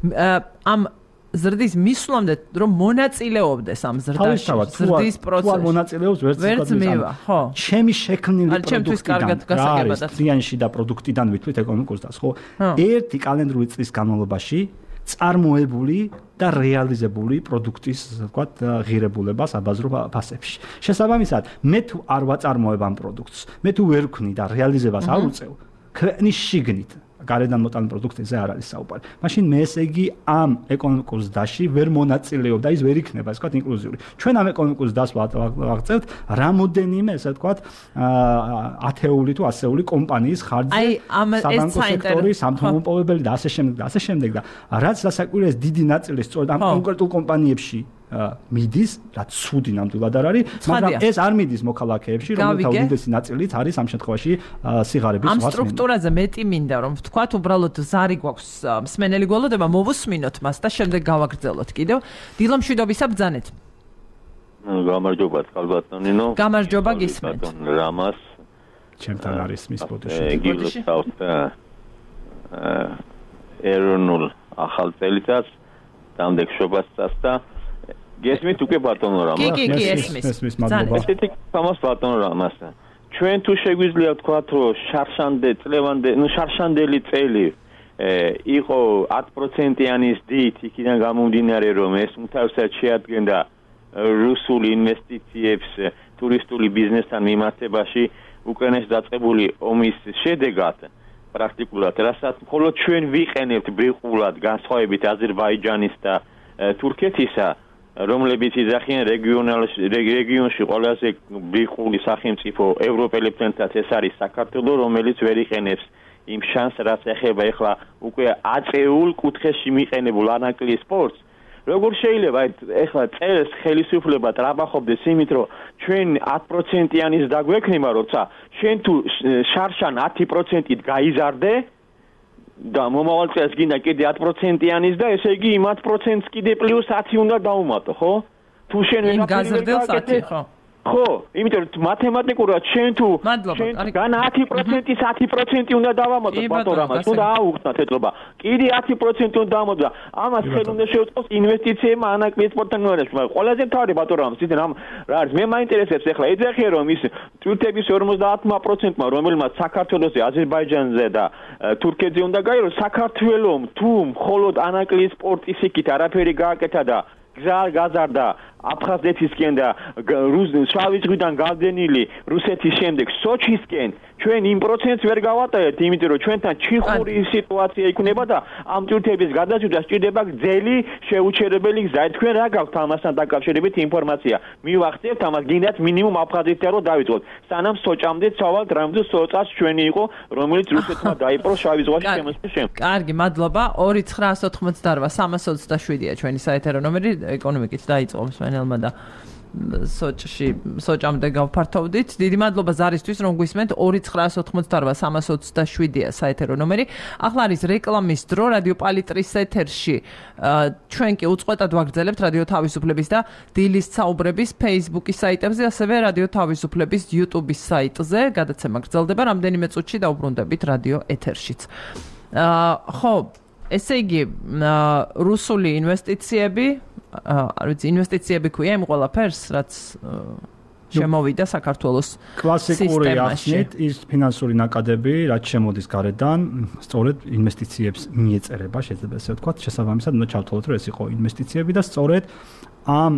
[SPEAKER 1] ამ ზრდის მისვლამდე რომ მონაწილეობდეს ამ ზრდაში, ზრდის პროცესში.
[SPEAKER 2] თუ არ მონაწილეობს ვერც
[SPEAKER 1] მივა, ხო.
[SPEAKER 2] ჩემი შექმნილი
[SPEAKER 1] პროდუქტიდან,
[SPEAKER 2] კლიანში და პროდუქტიდან ვითვლით ეკონომიკურ ზრდას, ხო? ერთი კალენდრული წლის განმავლობაში წარმოებული და რეალიზებული პროდუქტის, ასე ვთქვათ, ღირებულება საბაზრო ფასებში. შესაბამისად, მე თუ არ ვაწარმოებ ამ პროდუქტს, მე თუ ვერ ვქნი და რეალიზებას არ უწევ, ქვეყნის შიგნით გარედან მოტანილ პროდუქტებზე არ არის საუბარი. მაშინ მე ესე იგი ამ ეკონომიკურ ზრდაში ვერ მონაწილეობ და ის ვერ იქნება, ასე ვთქვათ, ინკლუზიური. ჩვენ ამ ეკონომიკურ ზრდას ვაღწევთ რამოდენიმე, ასე ვთქვათ, ათეული თუ ასეული კომპანიის ხარჯზე, საბანკო სექტორი, სამთო-მომპოვებელი და ასე შემდეგ და ასე შემდეგ და რაც დასაკვირველია დიდი ნაწილი სწორედ ამ კონკრეტულ კომპანიებში მიდის, რაც ცუდი ნამდვილად არ არის, მაგრამ ეს არ მიდის მოქალაქეებში, რომელთა უდიდესი ნაწილიც არის ამ შემთხვევაში სიღარიბის
[SPEAKER 1] ამ სტრუქტურაზე მეტი მინდა რომ ვთქვათ, უბრალოდ ზარი გვაქვს მსმენელი გველოდება, მოვუსმინოთ მას და შემდეგ გავაგრძელოთ კიდევ. დილო მშვიდობისა ბრძანეთ.
[SPEAKER 3] გამარჯობა წყალბატონინო.
[SPEAKER 1] გამარჯობა გისმენთ.
[SPEAKER 3] რამას
[SPEAKER 2] ჩემთან არის მის ბოდიში.
[SPEAKER 3] გილოცავთ ეროვნულ ახალ წელიწადს, დამდეგ შობასწას და გესმით უკვე ბატონო რამას.
[SPEAKER 1] კი, კი, კი, ესმის.
[SPEAKER 2] ესმის მადლობა.
[SPEAKER 3] ესეთი თამას ბატონო რამას. ჩვენ თუ შეგვიძლია ვთქვათ, რომ შარშანდე წლევანდე, ნუ შარშანდელი წელი იყო ათ პროცენტიანის დით, იქიდან გამომდინარე რომ ეს უმთავრესად შეადგენდა რუსული ინვესტიციებს ტურისტული ბიზნესთან მიმართებაში უკრაინაში დაწყებული ომის შედეგად პრაქტიკულად რასაც მხოლოდ ჩვენ ვიყენებთ ბრიყულად განსხვავებით აზერბაიჯანის და თურქეთისა, რომლებიც იძახიან რეგიონში ყველაზე ბრიყული სახელმწიფო ევროპელებთანაც ეს არის საქართველო, რომელიც ვერ იყენებს იმ შანსს, რაც ეხება ეხლა უკვე აწეულ კუთხეში მიყენებულ ანაკლი სპორტს. როგორ შეიძლება ეხლა წელს ხელისუფლება ტრაბახობდეს იმით, რომ ჩვენ ათ პროცენტიანის დაგვექნება, როცა შენ თუ შარშან ათი პროცენტით გაიზარდე და მომავალ წელს გინდა კიდე ათ პროცენტიანის და ესე იგი იმ ათ პროცენტს კიდე პლუს ათი უნდა დაუმატო, ხო? თუ შენ
[SPEAKER 1] იმ გაზრდილს ათი, ხო?
[SPEAKER 3] ხო, იმიტომ რომ მათემატიკურად შენ თუ შენ განა ათი პროცენტის ათი პროცენტი უნდა დავამატოთ ბატონამას, უნდა აუხსნათ ეთლობა. კიდე ათი პროცენტი უნდა დავამატოთ. ამას ხელ უნდა შეუწყოს ინვესტიციებმა ანაკლი სპორტთან მიმართებაში. მაგრამ ყველაზე მთავარი ბატონამას ისე რა არის, მე მაინტერესებს ეხლა ეძახიან რომ ის თურქეთის ორმოცდაათი პროცენტმა რომელმაც საქართველოსზე, აზერბაიჯანზე და თურქეთზე უნდა გაიაროს, საქართველოს თუ მხოლოდ ანაკლი სპორტის იქით არაფერი გააკეთა და გზა გაზარდა აფხაზეთისკენ და შავი ზღვიდან გავლენილი რუსეთის შემდეგ სოჩისკენ ჩვენ იმ პროცენტს ვერ გავატარებთ, იმიტომ რომ ჩვენთან ჩიხური სიტუაცია იქნება და ამ ტვირთების გადაწყვეტას სჭირდება გრძელი შეუჩერებელი გზა. თქვენ რა გაქვთ ამასთან დაკავშირებით ინფორმაცია? მივახცევთ ამას, გინდათ მინიმუმ აფხაზეთთან რომ დავიწყოთ. სანამ სოჭამდე ცავალ დრამზე სოწას ჩვენი იყო, რომელიც რუსეთმა დაიპყრო შავი ზღვაში შემოსვლის შემდეგ.
[SPEAKER 1] კარგი, მადლობა. ორი ცხრაას ოთხმოცდაოთხი სამას ოცდაშვიდია ჩვენი საეთერო ნომერი, ეკონომიკით დაიწყო მსმენელმა და სოჭში სოჭამდე გავფართოვდით. დიდი მადლობა ზარისთვის, რომ გვისმენთ. ორი ცხრაას ოთხმოცდაოთხი სამას ოცდაშვიდია საეთერო ნომერი. ახლა არის რეკლამის დრო რადიო პალიტრის ეთერში. ჩვენ კი უწყვეტად ვაგრძელებთ რადიო თავისუფლების და დილის საუბრების Facebook-ის საიტებზე, ასევე რადიო თავისუფლების YouTube-ის საიტზე. გადაცემა გრძელდება რამდენიმე წუთში დაუბრუნდებით რადიო ეთერშიც. ხო, ესე იგი, რუსული ინვესტიციები არ ვიცი, ინვესტიციები ქვია იმ ყველაფერს, რაც შემოვიდა საქართველოს
[SPEAKER 2] კლასიკური ახსნით ის ფინანსური ნაკადები, რაც შემოდის გარედან, სწორედ ინვესტიციებს მიეწერება, შეიძლება ესე ვთქვათ, შესაბამისად უნდა ჩავთვალოთ, რომ ეს იყო ინვესტიციები და სწორედ ამ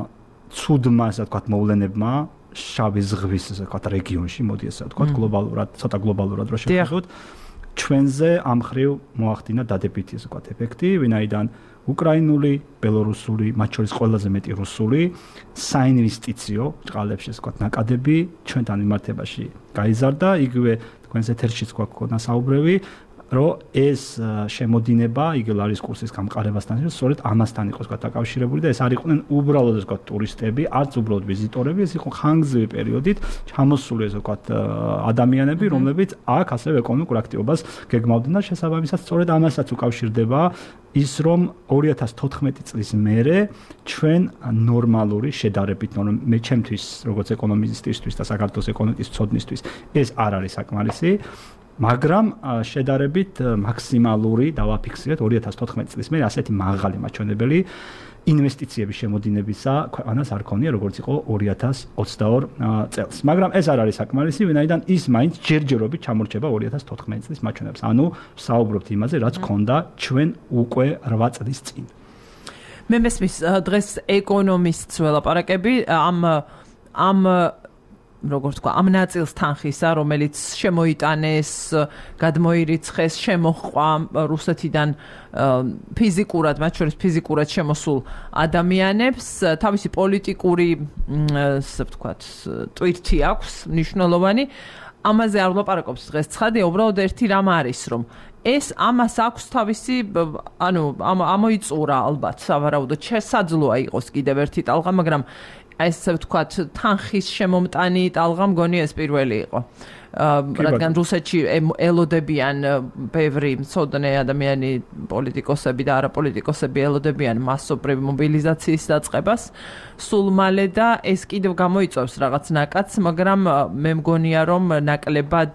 [SPEAKER 2] ცუდმა, ასე ვთქვათ, მოვლენებმა შავი ზღვის, ასე ვთქვათ, რეგიონში, მოდი ესე ვთქვათ, გლობალურად, ცოტა გლობალურად რო შევხედოთ, ჩვენზე ამ ხრივ მოახდინა დადებითი, ასე ვთქვათ, ეფექტი, ვინაიდან უკრაინული, ბელორუსული, მათ შორის ყველაზე მეტი რუსული საინვესტიციო ჭყალებში, ასე ვთქვათ, ნაკადები ჩვენთან მიმართებაში გაიზარდა. იგივე თქვენს ეთერშიც გვაქვს საუბრები, რომ ეს შემოდინება იგილარის კურსის გამყარებასთან სწორედ ამასთან იყოს დაკავშირებული და ეს არ იყვნენ უბრალოდ ასე ვთქვათ ტურისტები, არც უბრალოდ ვიზიტორები, ეს იყო ხანგრძლივი პერიოდით ჩამოსული ასე ვთქვათ ადამიანები, რომლებიც აქ ასევე ეკონომიკურ აქტივობას გეგმავდნენ და შესაბამისად სწორედ ამასაც უკავშირდება ის რომ ორი ათას თოთხმეტი წლის მერე ჩვენ ნორმალური შედარებით მე ჩემთვის როგორც ეკონომისტისთვის და საქართველოს ეკონომიკის მცოდნისთვის ეს არ არის საკმარისი, მაგრამ შედარებით მაქსიმალური დავაფიქსირეთ ორი ათას თოთხმეტი წლის მერე ასეთი მაღალი მაჩვენებელი ინვესტიციების შემოდინებისა ქვეყანას არ ქონია როგორც იყო ორი ათას ოცდაორი წელს. მაგრამ ეს არ არის საკმარისი, ვინაიდან ის მაინც ჯერჯერობით ჩამორჩება ორი ათას თოთხმეტი წლის მაჩვენებლებს. ანუ საუბრობთ იმაზე, რაც ქონდა ჩვენ უკვე რვა წლის წინ.
[SPEAKER 1] მე მესმის დღეს ეკონომისტს ველაპარაკები ამ ამ როგორ თქვა, ამ ნაწილს თანხისა, რომელიც შემოიტანეს, გადმოირიცხეს, შემოჰყვა რუსეთიდან ფიზიკურად, მათ შორის ფიზიკურად შემოსულ ადამიანებს, თავისი პოლიტიკური, ასე ვთქვათ, ტვირთი აქვს, მნიშვნელოვანი. ამაზე არ ვლაპარაკობს დღეს ცხადია, უბრალოდ ერთი რამ არის, რომ ეს ამას აქვს თავისი ანუ ამოიწურა ალბათ სავარაუდოდ შესაძლოა იყოს კიდევ ერთი ტალღა, მაგრამ ესე ვთქვათ თანხის შემომტანი ტალღა მგონი ეს პირველი იყო. რადგან რუსეთში ელოდებიან ბევრი მცოდნე ადამიანი, პოლიტიკოსები და არაპოლიტიკოსები ელოდებიან მასობრივ მობილიზაციის დაწყებას სულ მალე და ეს კიდევ გამოიწვევს რაღაც ნაკადს, მაგრამ მე მგონია რომ ნაკლებად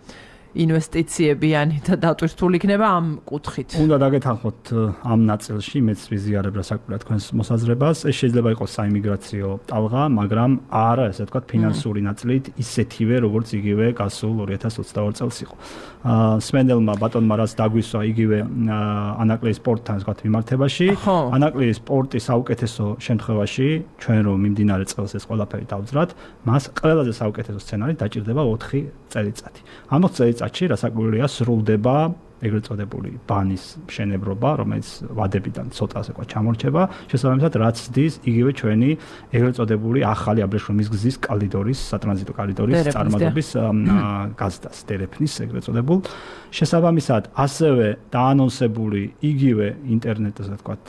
[SPEAKER 1] ინვესტიციებიანი და დატვირთული იქნება ამ კუთხით.
[SPEAKER 2] უნდა დაგეთანხმოთ ამ ნაწილში, მეც ვიზიარებ რასაკვირველია თქვენს მოსაზრებას. ეს შეიძლება იყოს საიმიგრაციო ტალღა, მაგრამ არა, ესე ვთქვათ, ფინანსური ნაწილით ისეთივე, როგორც იგივე გასულ ორი ათას ოცდაორი წელს იყო. აა სმენელმა ბატონმა რაც დაგვისვა იგივე ანაკლიის სპორტთან ვთქვათ მიმართებაში, ანაკლიის სპორტი საუკეთესო შემთხვევაში, ჩვენ რომ მიმდინარე წელს ეს ყველაფერი დავძრათ, მას ყველაზე საუკეთესო სცენარი დაჭირდება ოთხი წელიწადი. ამ ოთხ წელიწადში რასაკვირველია სრულდება ეგრეთ წოდებული ბანის მშენებლობა, რომელიც ვადებიდან ცოტა ასე ვთქვათ ჩამორჩება, შესაბამისად რაც ძდის იგივე ჩვენი ეგრეთ წოდებული ახალი აბრეშუმის გზის კორიდორის, სატრანზიტო კორიდორის წარმატების გაზდას, დერეფნის ეგრეთ წოდებულ. შესაბამისად ასევე დაანონსებული იგივე ინტერნეტ ასე ვთქვათ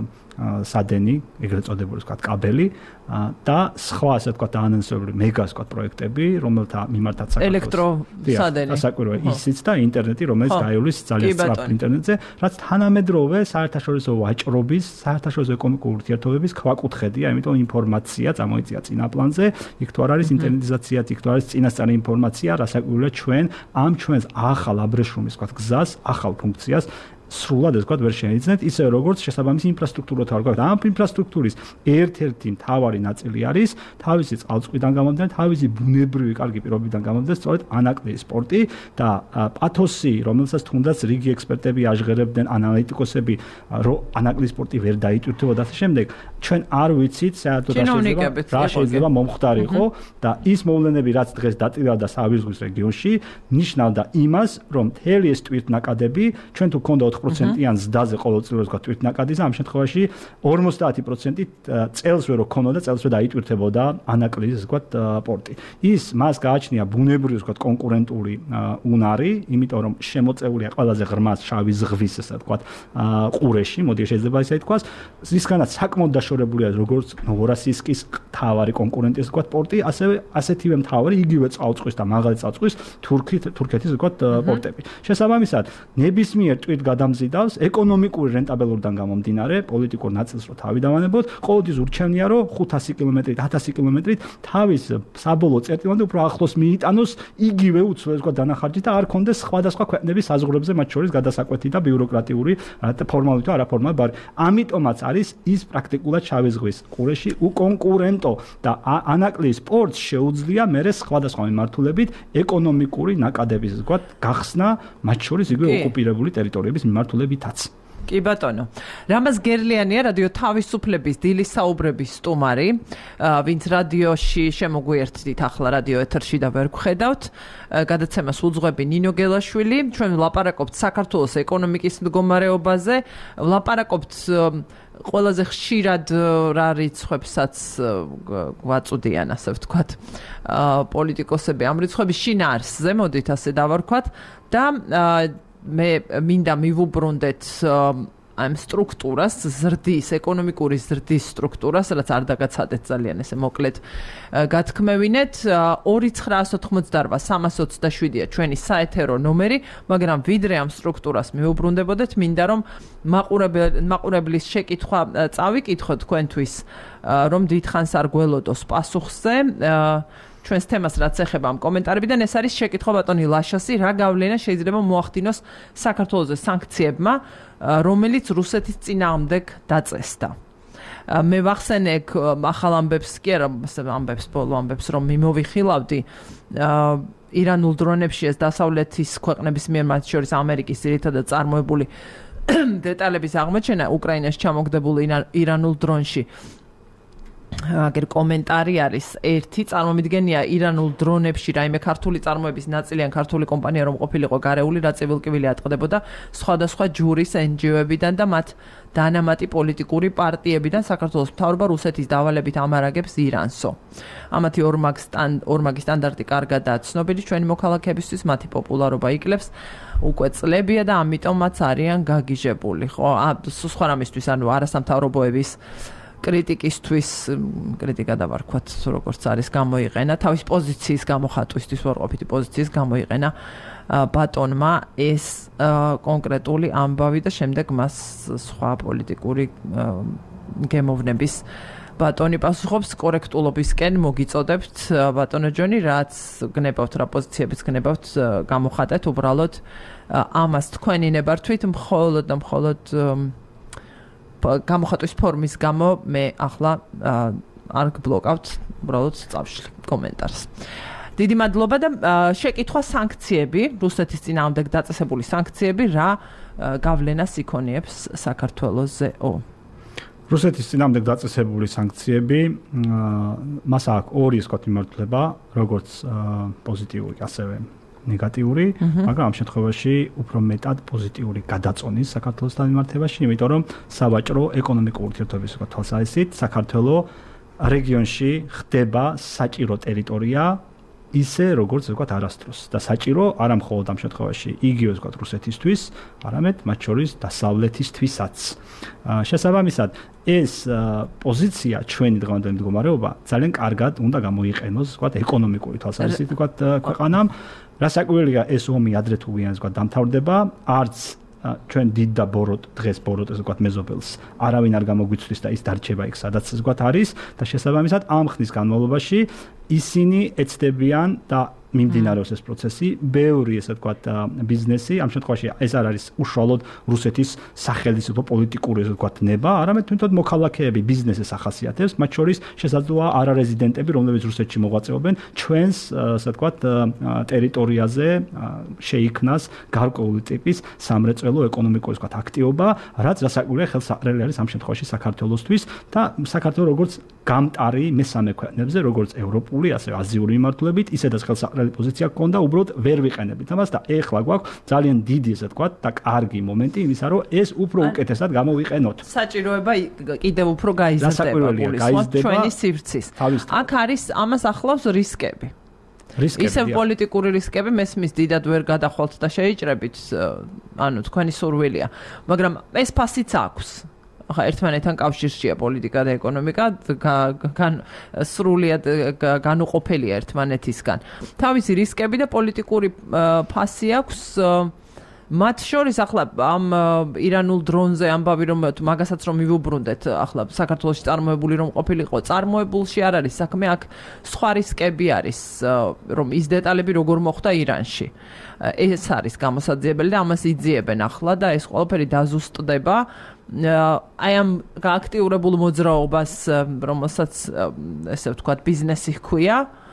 [SPEAKER 2] სადენი, ეგრეთ წოდებული ვთქვათ კაბელი და სხვა ასე ვთქვათ დაანონსებული მეგა ასე ვთქვათ პროექტები, რომელთა მიმართაც საქართველოს
[SPEAKER 1] ელექტროსადენი.
[SPEAKER 2] ასაკურვე ისიც და ინტერნეტი, რომელიც გაივლის ძალიან სწრაფ ინტერნეტზე, რაც თანამედროვე საერთაშორისო ვაჭრობის, საერთაშორისო ეკონომიკური ურთიერთობების ქვაკუთხედია, იმიტომ ინფორმაცია წამოიწია წინა პლანზე, იქ თუ არ არის ინტერნეტიზაცია, იქ თუ არის წინასწარი ინფორმაცია, რასაკვირველია ჩვენ ამ ჩვენს ახალ აბრეშუმის ვთქვათ გზას, ახალ ფუნქციას სრულად ეს ვთქვათ ვერ შეიძლება ისე როგორც შესაბამისი ინფრასტრუქტურა თუ არ გვაქვს. ამ ინფრასტრუქტურის ერთ-ერთი მთავარი ნაწილი არის თავისი წყალწყვიდან გამომდინარე, თავისი ბუნებრივი კარგი პირობიდან გამომდინარე, სწორედ ანაკლიის სპორტი და პათოსი, რომელსაც თუნდაც რიგი ექსპერტები აჟღერებდნენ, ანალიტიკოსები, რომ ანაკლიის სპორტი ვერ დაიტვირთებოდა და შემდეგ ჩვენ არ ვიცით საერთოდ რა შეიძლება მომხდარი იყო და ის მოვლენები, რაც დღეს დაწირავდა საავიის ზღვის რეგიონში, ნიშნავდა იმას, რომ მთელი ეს ტვირთნაკადები ჩვენ თუ გქონდა ოთხ პროცენტიან ზდაზე ყოველწლიურად ვთქვათ ტვირთნაკადის, ამ შემთხვევაში ორმოცდაათი პროცენტი წელს ვერ ქონოდა, წელს ვერ დაიტვირთებოდა ანაკლიის ვთქვათ პორტი. ის მას გააჩნია ბუნებრივი ვთქვათ კონკურენტული უნარი, იმიტომ რომ შემოწეულია ყველაზე ღრმა შავი ზღვის ესე ვთქვათ ყურეში, მოდი შეიძლება ისე ითქვას, ისგანაც საკმაოდ დაშორებულია როგორც ნოვოროსიისკის მთავარი კონკურენტი ესე ვთქვათ პორტი, ასევე ასეთივე მთავარი იგივე წყალწვის და მაღალი წყალწვის თურქეთის ვთქვათ პორტები. შესაბამისად, ნებისმიერ ტვირთ გადამზიდავს ეკონომიკური რენტაბელურიდან გამომდინარე, პოლიტიკურ ნაწილს რო თავი დავანებოთ, ყოველთვის ურჩევნია რომ ხუთასი კილომეტრით, ათასი კილომეტრით თავის საბოლოო წერტილამდე უფრო ახლოს მიიტანოს იგივე უცვლელი ვთქვათ დანახარჯი და არ კონდეს სხვადასხვა ქვეყნების საზღვრებზე მათ შორის გადასაკვეთი და ბიუროკრატიული ფორმალური თუ არაფორმალური. ამიტომაც არის ის პრაქტიკულად შავი ზღვის ყურეში უკონკურენტო და ანაკლიის სპორტს შეუძლია მერე სხვადასხვა მიმართულებით ეკონომიკური ნაკადების ვთქვათ გახსნა მათ შორის იგივე ოკუპირებული ტერიტორიების მიმართულებითაც.
[SPEAKER 1] კი ბატონო. რამაზ გერლიანია რადიო თავისუფლების დილის საუბრების სტუმარი, ვინც რადიოში შემოგვიერთდით ახლა რადიო ეთერში და ვერ გხედავთ. გადაცემას უძღვები ნინო გელაშვილი. ჩვენ ვლაპარაკობთ საქართველოს ეკონომიკის მდგომარეობაზე, ვლაპარაკობთ ყველაზე ხშირად რა რიცხვებსაც გვაწუდიან, ასე ვთქვათ, პოლიტიკოსები ამ რიცხვების შინაარსზე, მოდით ასე დავარქვათ და მე მინდა მივუბრუნდეთ ამ სტრუქტურას, ზრდის, ეკონომიკური ზრდის სტრუქტურას, რაც არ დაგაცადეთ ძალიან ესე მოკლედ გათქმევინეთ. ორი ცხრაას ოთხმოცდაორვა სამას ოცდაშვიდია ჩვენი საეთერო ნომერი, მაგრამ ვიდრე ამ სტრუქტურას მივუბრუნდებოდეთ, მინდა რომ მაყურებლის შეკითხვა წავიკითხოთ თქვენთვის, რომ დიდხანს არ გველოდოს პასუხზე. ჩვენს თემას რაც ეხება ამ კომენტარებიდან, ეს არის შეკითხვა ბატონი ლაშასი, რა გავლენა შეიძლება მოახდინოს საქართველოს სანქციებმა, რომელიც რუსეთის წინააღმდეგ დაწესდა. მე ვახსენე ახალ ამბებს კი არა, ამბებს, ბოლო ამბებს, რომ მიმოვიხილავდი ირანულ დრონებში ეს დასავლეთის ქვეყნების მიერ, მათ შორის ამერიკის ძირითადად წარმოებული დეტალების აღმოჩენა უკრაინაში ჩამოგდებულ ირანულ დრონში. აგერ კომენტარი არის ერთი წარმომიდგენია ირანულ დრონებში რაიმე ქართული წარმოების ნაწილი ან ქართული კომპანია რომ ყოფილიყო გარეული რა ცივილკივილი ატყდებოდა სხვადასხვა ჯურის ენჯიოებიდან და მათ დანამატი პოლიტიკური პარტიებიდან საქართველოს მთავრობა რუსეთის დავალებით ამარაგებს ირანსო. ამათი ორმაგი სტანდარტი კარგადაა ცნობილი ჩვენი მოქალაქეებისთვის მათი პოპულარობა იკლებს უკვე წლებია და ამიტომაც არიან გაგიჟებული. ხო, სხვა რამისთვის ანუ არასამთავრობოების კრიტიკისთვის კრიტიკა დავარქვათ როგორც არის გამოიყენა თავის პოზიციის გამოხატვისთვის ვარყოფითი პოზიციის გამოიყენა ბატონმა ეს კონკრეტული ამბავი და შემდეგ მას სხვა პოლიტიკური გემოვნების ბატონი პასუხობს კორექტულობისკენ მოგიწოდებთ ბატონო ჯონი რაც გნებავთ რა პოზიციებიც გნებავთ გამოხატეთ უბრალოდ ამას თქვენი ნებართვით მხოლოდ და მხოლოდ გამოხატვის ფორმის გამო მე ახლა არ გბლოკავთ უბრალოდ წავშლი კომენტარს. დიდი მადლობა და შეკითხვა სანქციები, რუსეთის წინააღმდეგ დაწესებული სანქციები რა გავლენას იქონიებს საქართველოსზეო.
[SPEAKER 2] რუსეთის წინააღმდეგ დაწესებული სანქციები მას აქვს ორი სკოტ მიმართულება, როგორც პოზიტიური, ასევე ნეგატიური, მაგრამ ამ შემთხვევაში უფრო მეტად პოზიტიური გადაწონის საქართველოსთან მიმართებაში, იმიტომ რომ სავაჭრო ეკონომიკური ურთიერთობების თვალსაზრისით საქართველოს რეგიონში ხდება საჭირო ტერიტორია ისე როგორც ვთქვათ არასდროს და საჭირო არა მხოლოდ ამ შემთხვევაში იგივე ვთქვათ რუსეთისთვის, არამედ მათ შორის დასავლეთისთვისაც. შესაბამისად, ეს პოზიცია ჩვენი დღევანდელი მდგომარეობა ძალიან კარგად უნდა გამოიყენოს ვთქვათ ეკონომიკური თვალსაზრისით ვთქვათ ქვეყანამ, რასაკვირველია ეს ომი ადრე თუ ვიან ვთქვათ დამთავრდება, არც ჩვენ დიდ და ბოროტ დღეს ბოროტს ვთქვათ მეზობელს არავინ არ გამოგვიცვლის და ის დარჩება იქ სადაც ვთქვათ არის და შესაბამისად ამ ხნის განმავლობაში ისინი ეცდებიან და მიმდინარეობს ეს პროცესი, ბევრი ესე ვთქვათ ბიზნესი, ამ შემთხვევაში ეს არ არის უშუალოდ რუსეთის სახელმწიფო პოლიტიკური ესე ვთქვათ ნება, არამედ თვითონ მოქალაქეები ბიზნესის ახასიათებს, მათ შორის შესაძლოა არარეზიდენტები, რომლებიც რუსეთში მოღვაწეობენ, ჩვენს ესე ვთქვათ ტერიტორიაზე შეიქმნას გარკვეული ტიპის სამრეწველო ეკონომიკური ესე ვთქვათ აქტივობა, რაც რასაკვირველია ხელსაყრელი არის ამ შემთხვევაში საქართველოსთვის და საქართველოს როგორც გამტარი მესამე ქვეყნებზე, როგორც ევროპული, ასევე აზიური მიმართულებით, ისედაც ხელსაყრელი პოზიცია გქონდა, უბრალოდ ვერ ვიყენებით ამას და ეხლა გვაქვს ძალიან დიდი ესე ვთქვათ და კარგი მომენტი იმისა, რომ ეს უფრო უკეთესად გამოვიყენოთ.
[SPEAKER 1] საჭიროება კიდევ უფრო გაიზრდება გულისხმობ ჩვენი სივრცის. აქ არის ამას ახლავს რისკები. ისევ პოლიტიკური რისკები მესმის დიდად ვერ გადახვალთ და შეიჭრებით, ანუ თქვენი სურვილია, მაგრამ ეს ფასიც აქვს. ხა ერთმანეთთან კავშირშია პოლიტიკა და ეკონომიკა, სრულიად განუყოფელია ერთმანეთისგან. თავისი რისკები და პოლიტიკური ფასი აქვს. მათ შორის ახლა ამ ირანულ დრონზე ამბავი რომ მაგასაც რომ მივუბრუნდეთ, ახლა საქართველოში წარმოებული რომ ყოფილიყო, წარმოებულში არ არის საქმე, აქ სხვა რისკები არის, რომ ის დეტალები როგორ მოხდა ირანში. ეს არის გამოსაძიებელი და ამას იძიებენ ახლა და ეს ყველაფერი დაზუსტდება. აი ამ გააქტიურებულ მოძრაობას, რომელსაც ესე ვთქვათ ბიზნესი ჰქვია,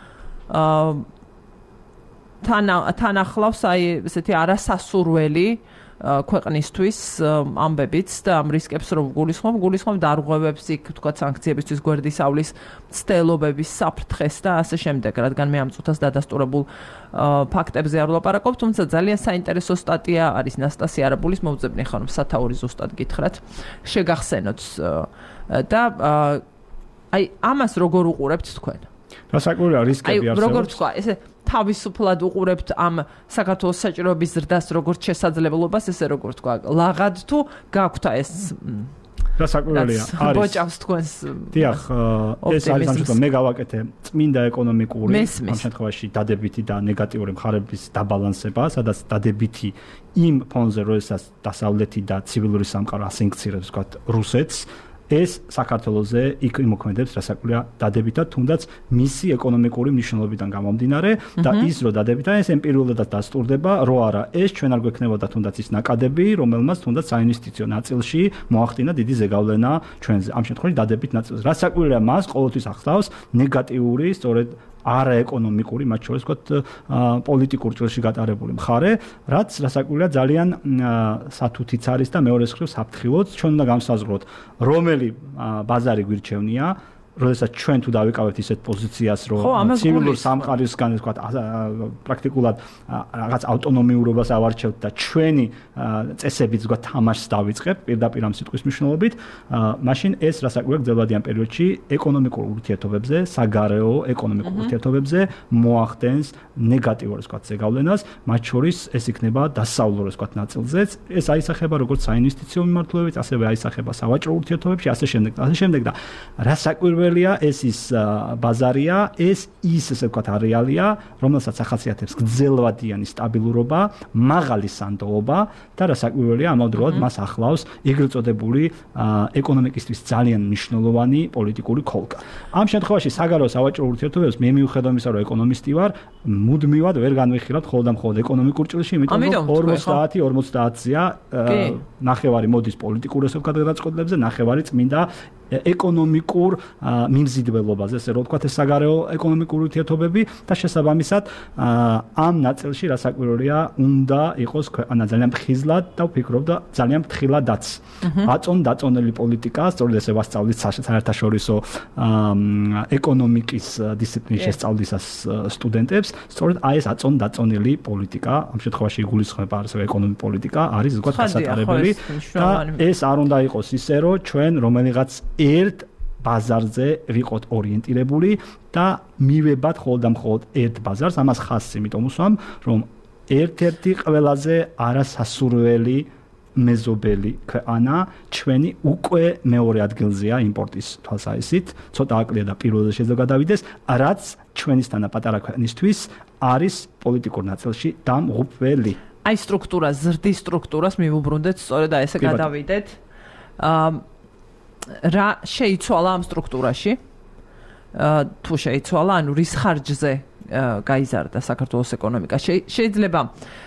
[SPEAKER 1] თან თან ახლავს აი ესეთი არასასურველი ქვეყნისთვის ამბებიც და ამ რისკებს რომ გულისხმობ, გულისხმობ დარღვევებს იქ ვთქვათ სანქციებისთვის გვერდისავლის მცდელობების საფრთხეს და ასე შემდეგ, რადგან მე ამ წუთას დადასტურებულ ფაქტებზე არ ვლაპარაკობ, თუმცა ძალიან საინტერესო სტატია არის ნასტასი არაბულის მოვძებნი ხომ სათაური ზუსტად გითხრათ, შეგახსენოთ და აი ამას როგორ უყურებთ თქვენ?
[SPEAKER 2] რასაკვირველია რისკები არსებობს.
[SPEAKER 1] აი როგორ თქვა, ესე თავისუფლად უყურებთ ამ საქართველოს საჭიროების ზრდას როგორც შესაძლებლობას, ესე როგორ თქვა, ლაღად თუ გაქვთ ეს
[SPEAKER 2] რასაკვირველია არის
[SPEAKER 1] ბოჭავს თქვენს
[SPEAKER 2] დიახ ეს არის ამ შემთხვევაში მე გავაკეთე წმინდა ეკონომიკური ამ შემთხვევაში დადებითი და ნეგატიური მხარების დაბალანსება, სადაც დადებითი იმ ფონზე როდესაც დასავლეთი და ცივილური სამყარო ასანქცირებს ვთქვათ რუსეთს ეს საქართველოზე იქ იმოქმედებს რასაკვირველია დადებითად, თუნდაც მისი ეკონომიკური მნიშვნელობიდან გამომდინარე და ის რო დადებითად ეს ემპირიულადაც დასტურდება, რო არა ეს ჩვენ არ გვექნებოდა თუნდაც ის ნაკადები, რომელმაც თუნდაც საინვესტიციო ნაწილში მოახდინა დიდი ზეგავლენა ჩვენზე. ამ შემთხვევაში დადებით ნაწილს. რასაკვირველია მას ყოველთვის ახლავს ნეგატიური, სწორედ არაეკონომიკური, მათ შორის ვთქვათ პოლიტიკურ ჭრილში გატარებული მხარე, რაც რასაკვირველია ძალიან სათუთიც არის და მეორე მხრივ საფრთხილოც ჩვენ უნდა განსაზღვროთ, რომელი ბაზარი გვირჩევნია, როდესაც ჩვენ თუ დავიკავებთ ისეთ პოზიციას, რომ ცივილურ სამყაროსგან ვთქვათ, პრაქტიკულად რაღაც ავტონომიურობას ავარჩევთ და ჩვენი წესებით ვთქვათ თამაშს დავიწყებთ პირდაპირ ამ სიტყვის მნიშვნელობით, მაშინ ეს რასაკვირველია გრძელვადიან პერიოდში ეკონომიკურ ურთიერთობებზე, საგარეო ეკონომიკურ ურთიერთობებზე მოახდენს ნეგატიურ ვთქვათ ზეგავლენას, მათ შორის ეს იქნება დასავლურ ვთქვათ ნაწილზეც, ეს აისახება როგორც საინვესტიციო მიმართულებით, ასევე აისახება სავაჭრო ურთიერთობებში, ასე შემდეგ და ასე შემდეგ და რასაკვირველია ეს ის ბაზარია, ეს ის ესე ვთქვათ არეალია, რომელსაც ახასიათებს გრძელვადიანი სტაბილურობა, მაღალი სანდოობა და რასაკვირველია ამავდროულად მას ახლავს ეგრეთ წოდებული ეკონომიკისთვის ძალიან მნიშვნელოვანი პოლიტიკური ქოლკა. ამ შემთხვევაში საგარეო სავაჭრო ურთიერთობებს მე მიუხედავად იმისა, რომ ეკონომისტი ვარ, მუდმივად ვერ განვიხილავთ ხოლმე და მხოლოდ ეკონომიკურ ჭრილში, იმიტომ რომ ორმოცდაათი ორმოცდაათია ნახევარი მოდის პოლიტიკურ ესე ვთქვათ გადაწყვეტილებზე, ნახევარი წმინდა ეკონომიკურ მიმზიდველობაზე, ესე რომ ვთქვათ, ეს საგარეო ეკონომიკური ურთიერთობები და შესაბამისად ამ ნაწილში რასაკვირველია უნდა იყოს ქვეყანა ძალიან ფხიზლად და ვფიქრობ და ძალიან ფრთხილადაც. აწონ დაწონელი პოლიტიკა, სწორედ ესე ვასწავლით საერთაშორისო ეკონომიკის დისციპლინის შესწავლისას სტუდენტებს, სწორედ აი ეს აწონ დაწონელი პოლიტიკა, ამ შემთხვევაში იგულისხმება ასევე ეკონომიკური პოლიტიკა, არის ვთქვათ გასატარებელი და ეს არ უნდა იყოს ისე, რომ ჩვენ რომელიღაც ერთ ბაზარზე ვიყოთ ორიენტირებული და მივებათ ხოლმე და მხოლოდ ერთ ბაზარს, ამას ხაზს იმიტომ უსვამ, რომ ერთ-ერთი ყველაზე არასასურველი მეზობელი ქვეყანა ჩვენი უკვე მეორე ადგილზეა იმპორტის თვალსაზრისით, ცოტა აკლია და პირველზე შეიძლება გადავიდეს, რაც ჩვენისთანა პატარა ქვეყნისთვის არის პოლიტიკურ ნაწილში დამღუპველი.
[SPEAKER 1] აი სტრუქტურა, ზრდის სტრუქტურას მივუბრუნდეთ, სწორედ აი ესე გადავიდეთ. აა რა შეიცვალა ამ სტრუქტურაში? თუ შეიცვალა, ანუ რის ხარჯზე გაიზარდა საქართველოს ეკონომიკა? შეიძლება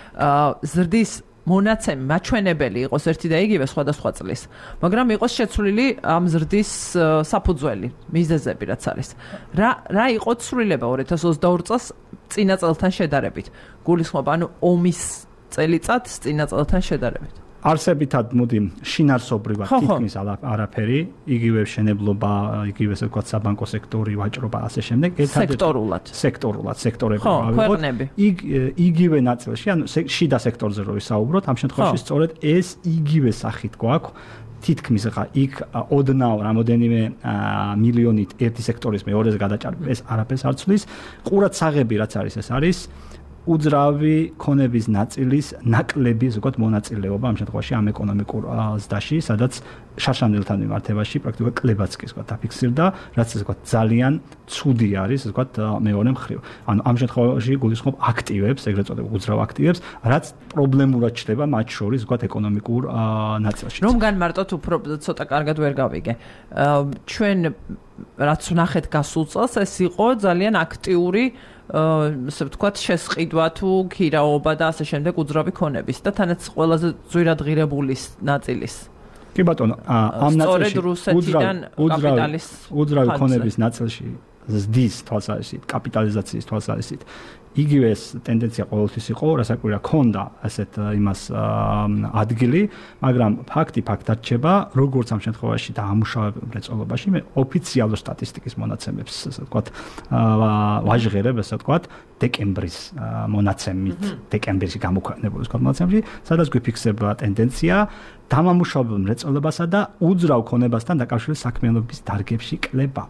[SPEAKER 1] ზრდის მონაცემი მაჩვენებელი იყოს ერთი და იგივე სხვადასხვა წლის, მაგრამ იყოს შეცვლილი ამ ზრდის საფუძველი, მიზეზები რაც არის. რა რა იყო ცვლილება ორი ათას ოცდაორი წელს წინა წელთან შედარებით? გულისხმობ, ანუ ომის წელიწადს წინა წელთან შედარებით.
[SPEAKER 2] არსებითად მოდი შინარსობრივად თითქმის არაფერი, იგივე მშენებლობა, იგივე ესე ვთქვათ საბანკო სექტორი, ვაჭრობა, ასე შემდეგ,
[SPEAKER 1] სექტორულად.
[SPEAKER 2] სექტორულად, სექტორები ავიღოთ. იგივე ნაწილში, ანუ შიდა სექტორზე რო ვისაუბროთ, ამ შემთხვევაში სწორედ ეს იგივე სახით გვაქვს. თითქმის ხა იქ ოდნავ რამოდენიმე მილიონით ერთი სექტორის მეორეზე გადაჭარბება, ეს არაფერს არ ცვლის. ყურადსაღები რაც არის, ეს არის უძრავი ქონების ნაწილის ნაკლები, ზოგადად მონაწილეობა ამ შემთხვევაში ამ ეკონომიკურ ზრდაში, სადაც შარშანდელთან მიმართებაში პრაქტიკულად კლებაც კი ზოგადად დაფიქსირდა, რაც ზოგადად ძალიან ცუდი არის, ზოგადად მეორე მხრივ. ანუ ამ შემთხვევაში გულისხმობ აქტივებს, ეგრეთ წოდებულ უძრავ აქტივებს, რაც პრობლემურად ჩნდება მათ შორის ზოგადად ეკონომიკურ ნაწილში.
[SPEAKER 1] რომ განმარტოთ უფრო ცოტა კარგად ვერ გავიგე. ჩვენ რაც ვნახეთ გასულ წელს, ეს იყო ძალიან აქტიური ასე ვთქვათ, შესყიდვა თუ ქირაობა და ასე შემდეგ უძრავი ქონების და თანაც ყველაზე ძვირადღირებული ნაწილის.
[SPEAKER 2] კი ბატონო, ამ ნაწილში
[SPEAKER 1] კაპიტალის
[SPEAKER 2] უძრავი ქონების ნაწილში ზრდის თვალსაზრისით, კაპიტალიზაციის თვალსაზრისით იგივე ეს ტენდენცია ყოველთვის იყო, რასაკვირველია, ქონდა ასეთ იმას ადგილი, მაგრამ ფაქტი ფაქტად რჩება, როგორც ამ შემთხვევაში და ამუშავებელ მრეწველობაში, მე ოფიციალურ სტატისტიკის მონაცემებს, ასე ვთქვათ, ვაჟღერებ, ასე ვთქვათ, დეკემბრის მონაცემით, დეკემბერში გამოქვეყნებული ვთქვათ მონაცემში, სადაც გვიფიქსება ტენდენცია დამამუშავებელ მრეწველობასა და უძრავ ქონებასთან დაკავშირების საქმიანობის დარგებში კლება.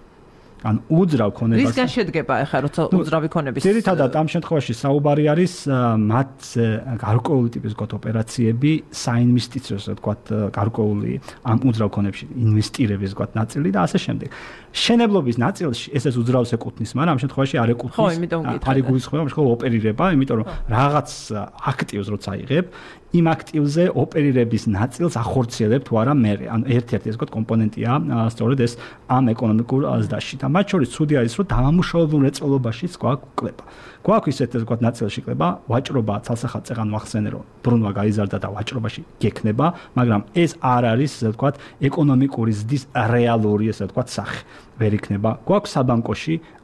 [SPEAKER 2] ან უძრავ ქონებას
[SPEAKER 1] რისგან შედგება ახლა როცა უძრავი ქონების
[SPEAKER 2] ძირითადად ამ შემთხვევაში საუბარი არის მათ გარკვეული ტიპის გოთ ოპერაციები საინვესტიციო ასე ვთქვათ გარკვეული ამ უძრავ ქონებში ინვესტირების ვთქვათ ნაწილი და ასე შემდეგ შენებლობის ნაწილში ესეც უძრავს ეკუთვნის მაგრამ ამ შემთხვევაში არ ეკუთვნის არ იგულისხმება მხოლოდ ოპერირება იმიტომ რომ რაღაც აქტივს როცა იღებ იმ აქტივზე ოპერირების ნაწილს ახორციელებ თუ არა მე ანუ ერთ-ერთი ეს ვთქვათ კომპონენტია სწორედ ეს ამ ეკონომიკურ ზრდაში და მათ შორის ცუდი არის რომ დამამუშავებელ მრეწველობაშიც გვაქვს კლება გვაქვს ისეთ ეს ვთქვათ ნაწილში კლება ვაჭრობა ცალსახად წეღან ვახსენე რომ ბრუნვა გაიზარდა და ვაჭრობაში გექნება მაგრამ ეს არ არის ესე ვთქვათ ეკონომიკური ზრდის რეალური ესე ვთქვათ სახე ვერ იქნება გვაქვს საბანკოში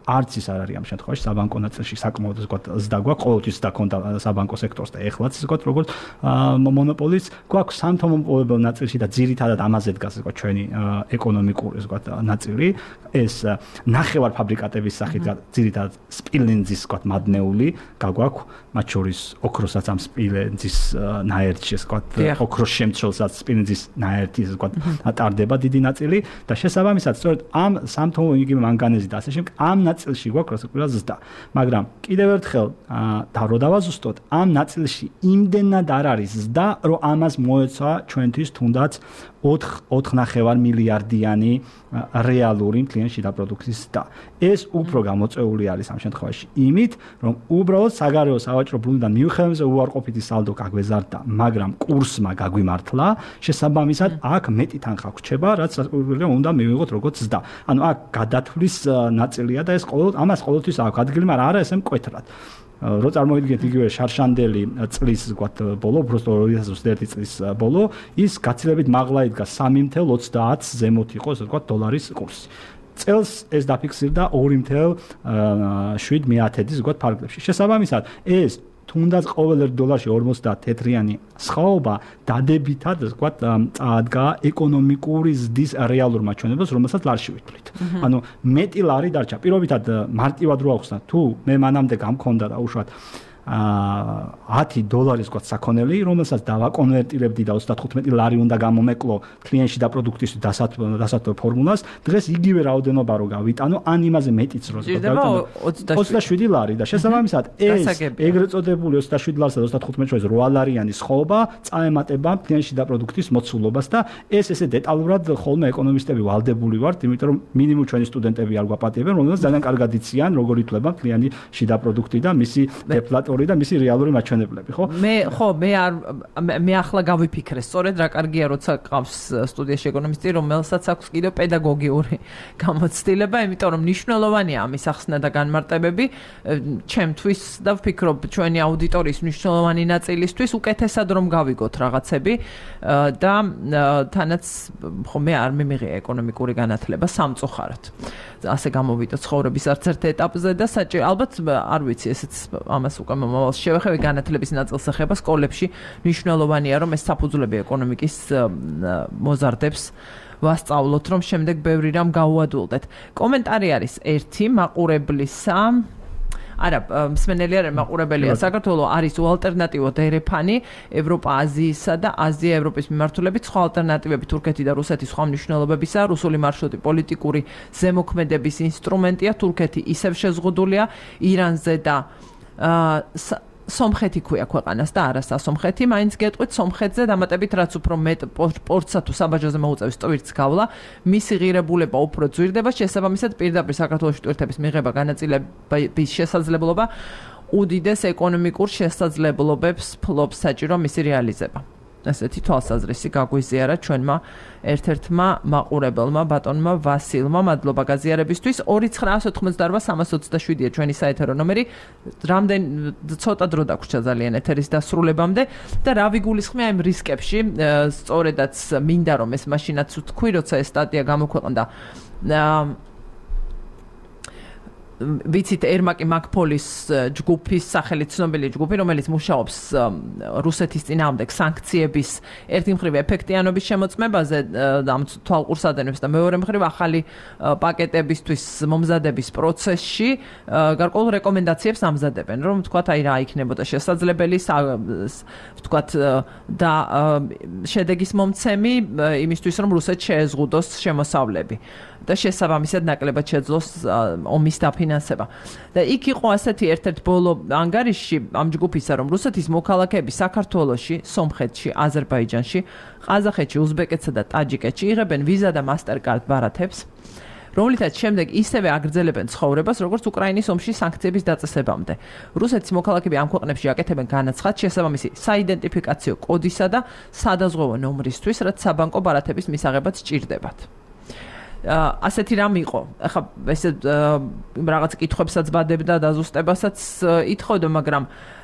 [SPEAKER 2] არც ის არ არის ამ შემთხვევაში საბანკო ნაწილში საკმაოდ ზოგად ზდა გვაქვს ყოველთვის და ქონდა საბანკო სექტორს და ეხლაც ზოგად როგორც მონოპოლის გვაქვს სამთომომპოვებელ ნაწილში და ძირითადად ამაზე დგას ზოგად ჩვენი ეკონომიკური ზოგად ნაწილი ეს ნახევარ ფაბრიკატების სახით ძირითადად სპილენძის ზოგად მადნეული გაგვაქვს მათ შორის ოქროსაც ამ სპილენძის ნაერთში ზოგად ოქროს შემცველსაც სპილენძის ნაერთი ზოგად ატარდება დიდი ნაწილი და შესაბამისად სწორედ ამ სამთო იგივე მანგანეზი და ასე შემდეგ ამ ნაწილში გვაქვს რა ზრდა მაგრამ კიდევ ერთხელ და რო დავაზუსტოთ ამ ნაწილში იმდენად არ არის ზრდა რომ ამას მოეცვა ჩვენთვის თუნდაც ოთხ ნახევარ მილიარდიანი რეალური მთლიანი შიდა პროდუქტის ზრდა ეს უფრო გამოწვეული არის ამ შემთხვევაში იმით რომ უბრალოდ საგარეო სავაჭრო ბრუნვიდან მიუხედავად უარყოფითი სალდო გაგვეზარდა მაგრამ კურსმა გაგვიმართლა შესაბამისად აქ მეტი თანხა გვრჩება რაც უნდა მივიღოთ როგორც ზრდა ანუ აქ გადათვლის ნაწილია და ეს ყოველ ამას ყოველთვის აქვს ადგილი მაგრამ არა ესე მკვეთრად რო წარმოვიდგინეთ იგივე შარშანდელი წლის ვთქვათ ბოლო უბრალოდ ორი ათას ოცდაერთი წლის ბოლო ის გაცილებით მაღლა იდგა სამი ათას ოცდაათს ზემოთ იყო ასე ვთქვათ დოლარის კურსი წელს ეს დაფიქსირდა ორი ათას შვიდ მეათედის ვთქვათ ფარგლებში შესაბამისად ეს თუნდაც ყოველ ერთ დოლარში ორმოცდაათ თეთრიანი სხვაობა დადებითად ვთქვათ წაადგა ეკონომიკური ზრდის რეალურ მაჩვენებლებს რომელსაც ლარში ვიტვლით ანუ მეტი ლარი დარჩა პირობითად მარტივად რო ახსნა თუ მე მანამდე გამქონდა და უშუალოდ ათი დოლარის ვთქვათ საქონელი რომელსაც დავაკონვერტირებდი და ოცდათხუთმეტი ლარი უნდა გამომეკლო კლიენტში და პროდუქტის დასათვალ ფორმულას დღეს იგივე რაოდენობა რო გავიტანო ან იმაზე მეტიც რო ოცდაშვიდი ლარი და შესაბამისად ეს ეგრეთ წოდებული ოცდაშვიდი ლარსა და ოცდათხუთმეტ შორის რვა ლარიანი სხვაობა წაემატება კლიენტში და პროდუქტის მოცულობას და ეს ესე დეტალურად ხოლმე ეკონომისტები ვალდებული ვართ იმიტომ რომ მინიმუმ ჩვენი სტუდენტები არ გვაპატიებენ რომელსაც ძალიან კარგად იციან როგორ ითვლება კლიენტში და პროდუქტი და მისი დეფლატორი და მისი რეალური მაჩვენებლები, ხო?
[SPEAKER 1] მე ხო, მე არ მე ახლა გავიფიქრე, სწორედ რა კარგია, როცა ყავს სტუდიაში ეკონომისტი, რომელსაც აქვს კიდევ პედაგოგიური გამოცდილება, იმიტომ რომ მნიშვნელოვანია ამის ახსნა და განმარტებები, ჩემთვის და ვფიქრობ, ჩვენი აუდიტორიის მნიშვნელოვანი ნაწილისთვის უკეთესად რომ გავიგოთ რაღაცები და თანაც ხო მე არ მიმიღია ეკონომიკური განათლება სამწუხაროდ. ასე გამოვიდა ცხოვრების არც ერთ ეტაპზე და საჭირო ალბათ არ ვიცი ესეც ამას უკვე მომავალში შევეხები განათლების ნაწილს ეხება სკოლებში მნიშვნელოვანია რომ ეს საფუძვლები ეკონომიკის მოზარდებს ვასწავლოთ რომ შემდეგ ბევრი რამ გაუადვილდეთ კომენტარი არის ერთი მაყურებლისა არა მსმენელი არ მაყურებელია საქართველოს არის უალტერნატივო დერეფანი ევროპა აზიისა და აზია ევროპის მიმართულებით სხვა ალტერნატივები თურქეთი და რუსეთის სხვა მნიშვნელობებისა რუსული მარშრუტი პოლიტიკური ზემოქმედების ინსტრუმენტია თურქეთი ისევ შეზღუდულია ირანზე და სომხეთი ქვია ქვეყანას და არა სასომხეთი მაინც გეტყვით სომხეთზე დამატებით რაც უფრო მეტ პორტსა თუ საბაჟოზე მოუწევს ტვირთს გავლა მისი ღირებულება უფრო ძვირდება შესაბამისად პირდაპირ საქართველოს ტვირთების მიღება განაწილების შესაძლებლობა უდიდეს ეკონომიკურ შესაძლებლობებს ფლობს საჭირო მისი რეალიზება ასეთი თვალსაზრისი გაგვიზიარა ჩვენმა ერთ-ერთმა მაყურებელმა ბატონმა ვასილმა მადლობა გაზიარებისთვის ორი ცხრაასი ოცდაოთხმოცდაარბა სამას ოცდაშვიდია ჩვენი საეთერო ნომერი რამდენ ცოტა დრო დაგვრჩა ძალიან ეთერის დასრულებამდე და რა ვიგულისხმია იმ რისკებში სწორედაც მინდა რომ ეს მაშინაც ვთქვი როცა ეს სტატია გამოქვეყნდა ვიცით ერმაკი მაკფოლის ჯგუფის სახელით ცნობილი ჯგუფი რომელიც მუშაობს რუსეთის წინააღმდეგ სანქციების ერთი მხრივ ეფექტიანობის შემოწმებაზე და ამ თვალყურსადენებს და მეორე მხრივ ახალი პაკეტებისთვის მომზადების პროცესში გარკვეულ რეკომენდაციებს ამზადებენ რომ თქვათ აი რა იქნებოდა შესაძლებელი თქვათ და შედეგის მომცემი იმისთვის რომ რუსეთს შეეზღუდოს შემოსავლები და შესაბამისად ნაკლებად შეძლოს ომის დაფინანსება. და იქ იყო ასეთი ერთ-ერთ ბოლო ანგარიში ამ ჯგუფისა, რომ რუსეთის მოქალაქეები საქართველოში, სომხეთში, აზერბაიჯანში, ყაზახეთში, უზბეკეთსა და ტაჯიკეთში იღებენ ვიზა და მასტერკარდ ბარათებს, რომლითაც შემდეგ ისევე აგრძელებენ ცხოვრებას, როგორც უკრაინის ომში სანქციების დაწესებამდე. რუსეთის მოქალაქეები ამ ქვეყნებში აკეთებენ განაცხადს შესაბამისი საიდენტიფიკაციო კოდისა და სადაზღვევო ნომრისთვის, რაც საბანკო ბარათების მისაღებად სჭირდებათ. ასეთი რამ იყო. ახლა ესე რაღაც კითხვებსაც ბადებდა და ზუსტებასაც ითხოვდა, მაგრამ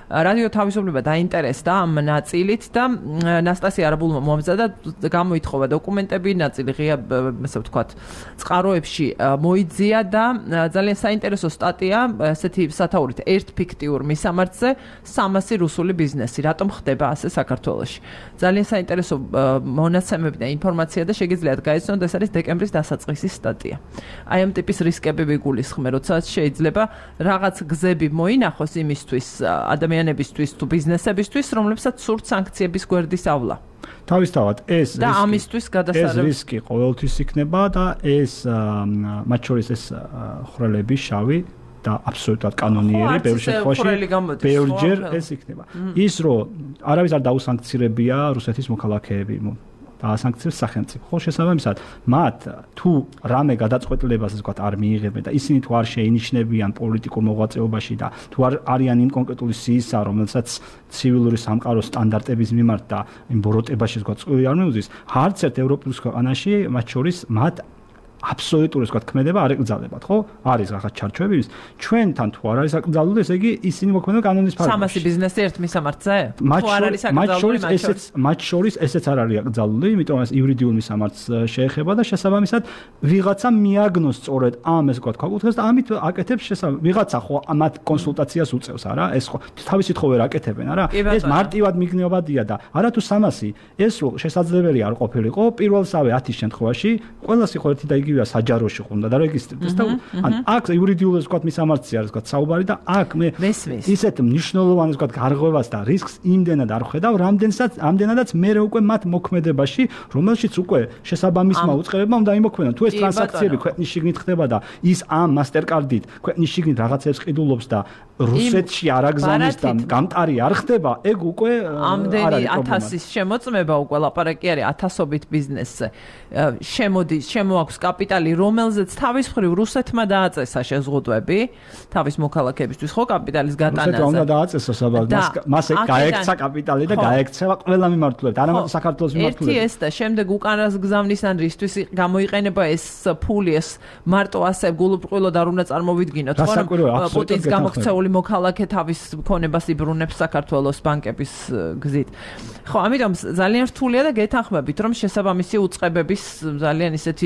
[SPEAKER 1] რადიო თავისუფლება დაინტერესდა ამ ნაწილით და ნასტასია არაბულმა მომზადა გამოითხოვა დოკუმენტები, ნაწილი ღია, ასე ვთქვათ, წყაროებში მოიძია და ძალიან საინტერესო სტატია, ესეთი სათაურით ერთ ფიქტიურ მისამართზე სამასი რუსული ბიზნესი, რატომ ხდება ასე საქართველოში. ძალიან საინტერესო მონაცემები და ინფორმაცია და შეგიძლიათ გაიცნოთ, ეს არის დეკემბრის დასაწყისის სტატია. აი ამ ტიპის რისკები ვიგულისხმე, როცა შეიძლება რაღაც გზები მოინახოს იმისთვის ადამიანებისთვის თუ ბიზნესებისთვის, რომლებსაც სურთ სანქციების გვერდის ავლა.
[SPEAKER 2] თავისთავად ეს
[SPEAKER 1] და ამისთვის გადასარევი
[SPEAKER 2] ეს რისკი ყოველთვის იქნება და ეს მათ შორის ეს ხრელები შავი და აბსოლუტურად კანონიერი ბევრ შემთხვევაში ბევრჯერ ეს იქნება. ის რომ არავის არ დაუსანქცირებია რუსეთის მოქალაქეები დაასანქცირებს სახელმწიფო. ხო შესაბამისად, მათ თუ რამე გადაწყვეტილებას ასე ვთქვათ არ მიიღებენ და ისინი თუ არ შეინიშნებიან პოლიტიკურ მოღვაწეობაში და თუ არ არიან იმ კონკრეტული სიისა, რომელსაც ცივილური სამყაროს სტანდარტების მიმართ და იმ ბოროტებაში ასე ვთქვათ წვილი არ მიუძის, არც ერთ ევროპულ ქვეყანაში მათ შორის მათ აბსოლუტური ვთქვათ ქმედება არ ეკრძალებათ, ხო? არის რაღაც ჩარჩოები, ჩვენთან თუ არ არის აკრძალული, ესე იგი ისინი მოქმედებენ კანონის ფარგლებში.
[SPEAKER 1] სამასი ბიზნესი ერთ მისამართზე? თუ არ არის
[SPEAKER 2] მათ
[SPEAKER 1] აკრძალული,
[SPEAKER 2] შორის ესეც მათ შორის ესეც არ არის აკრძალული, იმიტომ რომ ეს იურიდიულ მისამართს შეეხება და შესაბამისად ვიღაცა მიაგნოს სწორედ ამ ეს ვთქვათ ქვაკუთხედს და ამით აკეთებს შესაბამისად ვიღაცა ხო მათ კონსულტაციას უწევს, არა? ეს ხო თავისით ხო ვერ აკეთებენ, არა? ეს მარტივად მიგნიობადია და არათუ სამასი ეს რო შესაძლებელი არ ყოფილიყო პირველსავე ათის შემთხვევაში ყველას იყო ერთი და იგი საჯაროში ხუნდა და რეგისტრირდეს და ან აქ იურიდიულად ვთქვათ მისამართზე არის ვთქვათ საუბარი და აქ მე ისეთ მნიშვნელოვანს ვთქვათ გარღვევას და რისკს იმდენად არ ხედავ, რამდენსაც ამდენადაც მე უკვე მათ მოქმედებაში, რომელშიც უკვე შესაბამისმა უწყებებმა უნდა იმოქმედონ. თუ ეს ტრანზაქციები ქვეყნის შიგნით ხდება და ის ამ მასტერკარდით ქვეყნის შიგნით რაღაცებს ყიდულობს და რუსეთში არ აგზავნის და გამტარი არ ხდება, ეგ უკვე
[SPEAKER 1] ამდენი ათასის შემოწმება უკვე ლაპარაკი არის ათასობით ბიზნესზე. შემოდის, შემოაქვს კაპიტალი, რომელზეც თავის მხრივ რუსეთმა დააწესა შეზღუდვები თავის მოქალაქეებისთვის, ხო, კაპიტალის გატანაზე.
[SPEAKER 2] რუსეთმა უნდა დააწესოს, აბა მას ეგ გაექცა კაპიტალი და გაექცევა ყველა მიმართულებით, არა მარტო საქართველოს მიმართულებით.
[SPEAKER 1] ერთი ეს და შემდეგ უკანას გზავნის ან რისთვის გამოიყენება ეს ფული, ეს მარტო ასე გულუბრყვილოდ არ უნდა წარმოვიდგინოთ, ხო, რომ პუტინს გამოქცეული მოქალაქე თავის მქონებას იბრუნებს საქართველოს ბანკების გზით. ხო, ამიტომ ძალიან რთულია და გეთანხმებით, რომ შესაბამისი უწყებების ძალიან ისეთი